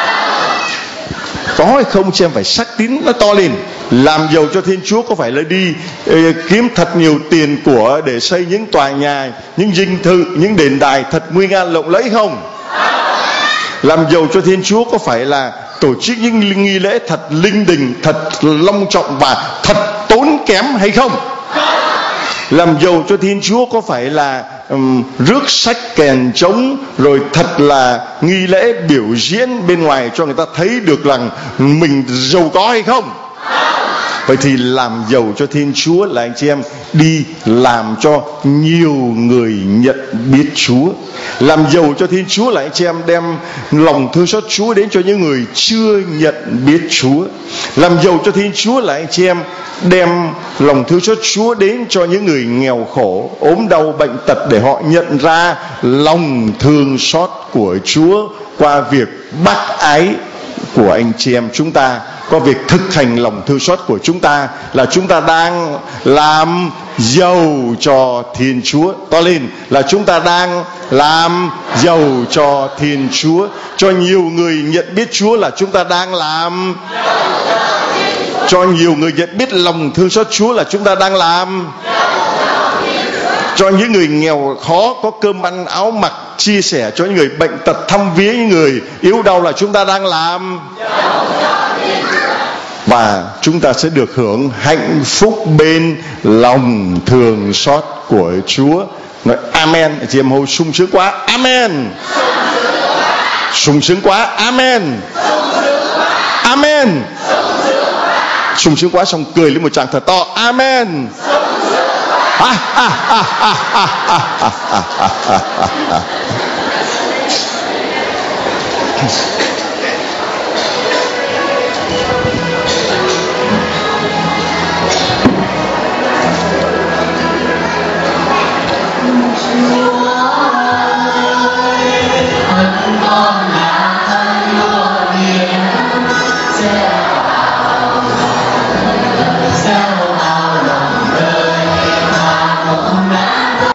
Có hay không? Chị em phải sắc tín nó to lên. Làm giàu cho Thiên Chúa có phải là đi kiếm thật nhiều tiền của để xây những tòa nhà, những dinh thự, những đền đài thật nguy nga lộng lẫy không? Làm giàu cho Thiên Chúa có phải là tổ chức những nghi lễ thật linh đình, thật long trọng và thật tốn kém hay không? Làm giàu cho Thiên Chúa có phải là rước sách kèn trống rồi thật là nghi lễ biểu diễn bên ngoài cho người ta thấy được rằng mình giàu có hay không? Vậy thì làm giàu cho Thiên Chúa là anh chị em đi làm cho nhiều người nhận biết Chúa. Làm giàu cho Thiên Chúa là anh chị em đem lòng thương xót Chúa đến cho những người chưa nhận biết Chúa. Làm giàu cho Thiên Chúa là anh chị em đem lòng thương xót Chúa đến cho những người nghèo khổ, ốm đau, bệnh tật để họ nhận ra lòng thương xót của Chúa qua việc bác ái của anh chị em chúng ta, qua việc thực hành lòng thương xót của chúng ta, là chúng ta đang làm giàu cho Thiên Chúa. To lên, là chúng ta đang làm giàu cho Thiên Chúa. Cho nhiều người nhận biết Chúa là chúng ta đang làm. Cho nhiều người nhận biết lòng thương xót Chúa là chúng ta đang làm. Cho những người nghèo khó có cơm ăn áo mặc, chia sẻ cho những người bệnh tật, thăm viếng những người yếu đau là chúng ta đang làm. Và chúng ta sẽ được hưởng hạnh phúc bên lòng thương xót của Chúa. Nói amen. Chị em hô sung sướng quá. Amen. Sung sướng quá. Amen. Amen. Sung sướng quá xong cười lên một tràng thật to. Amen.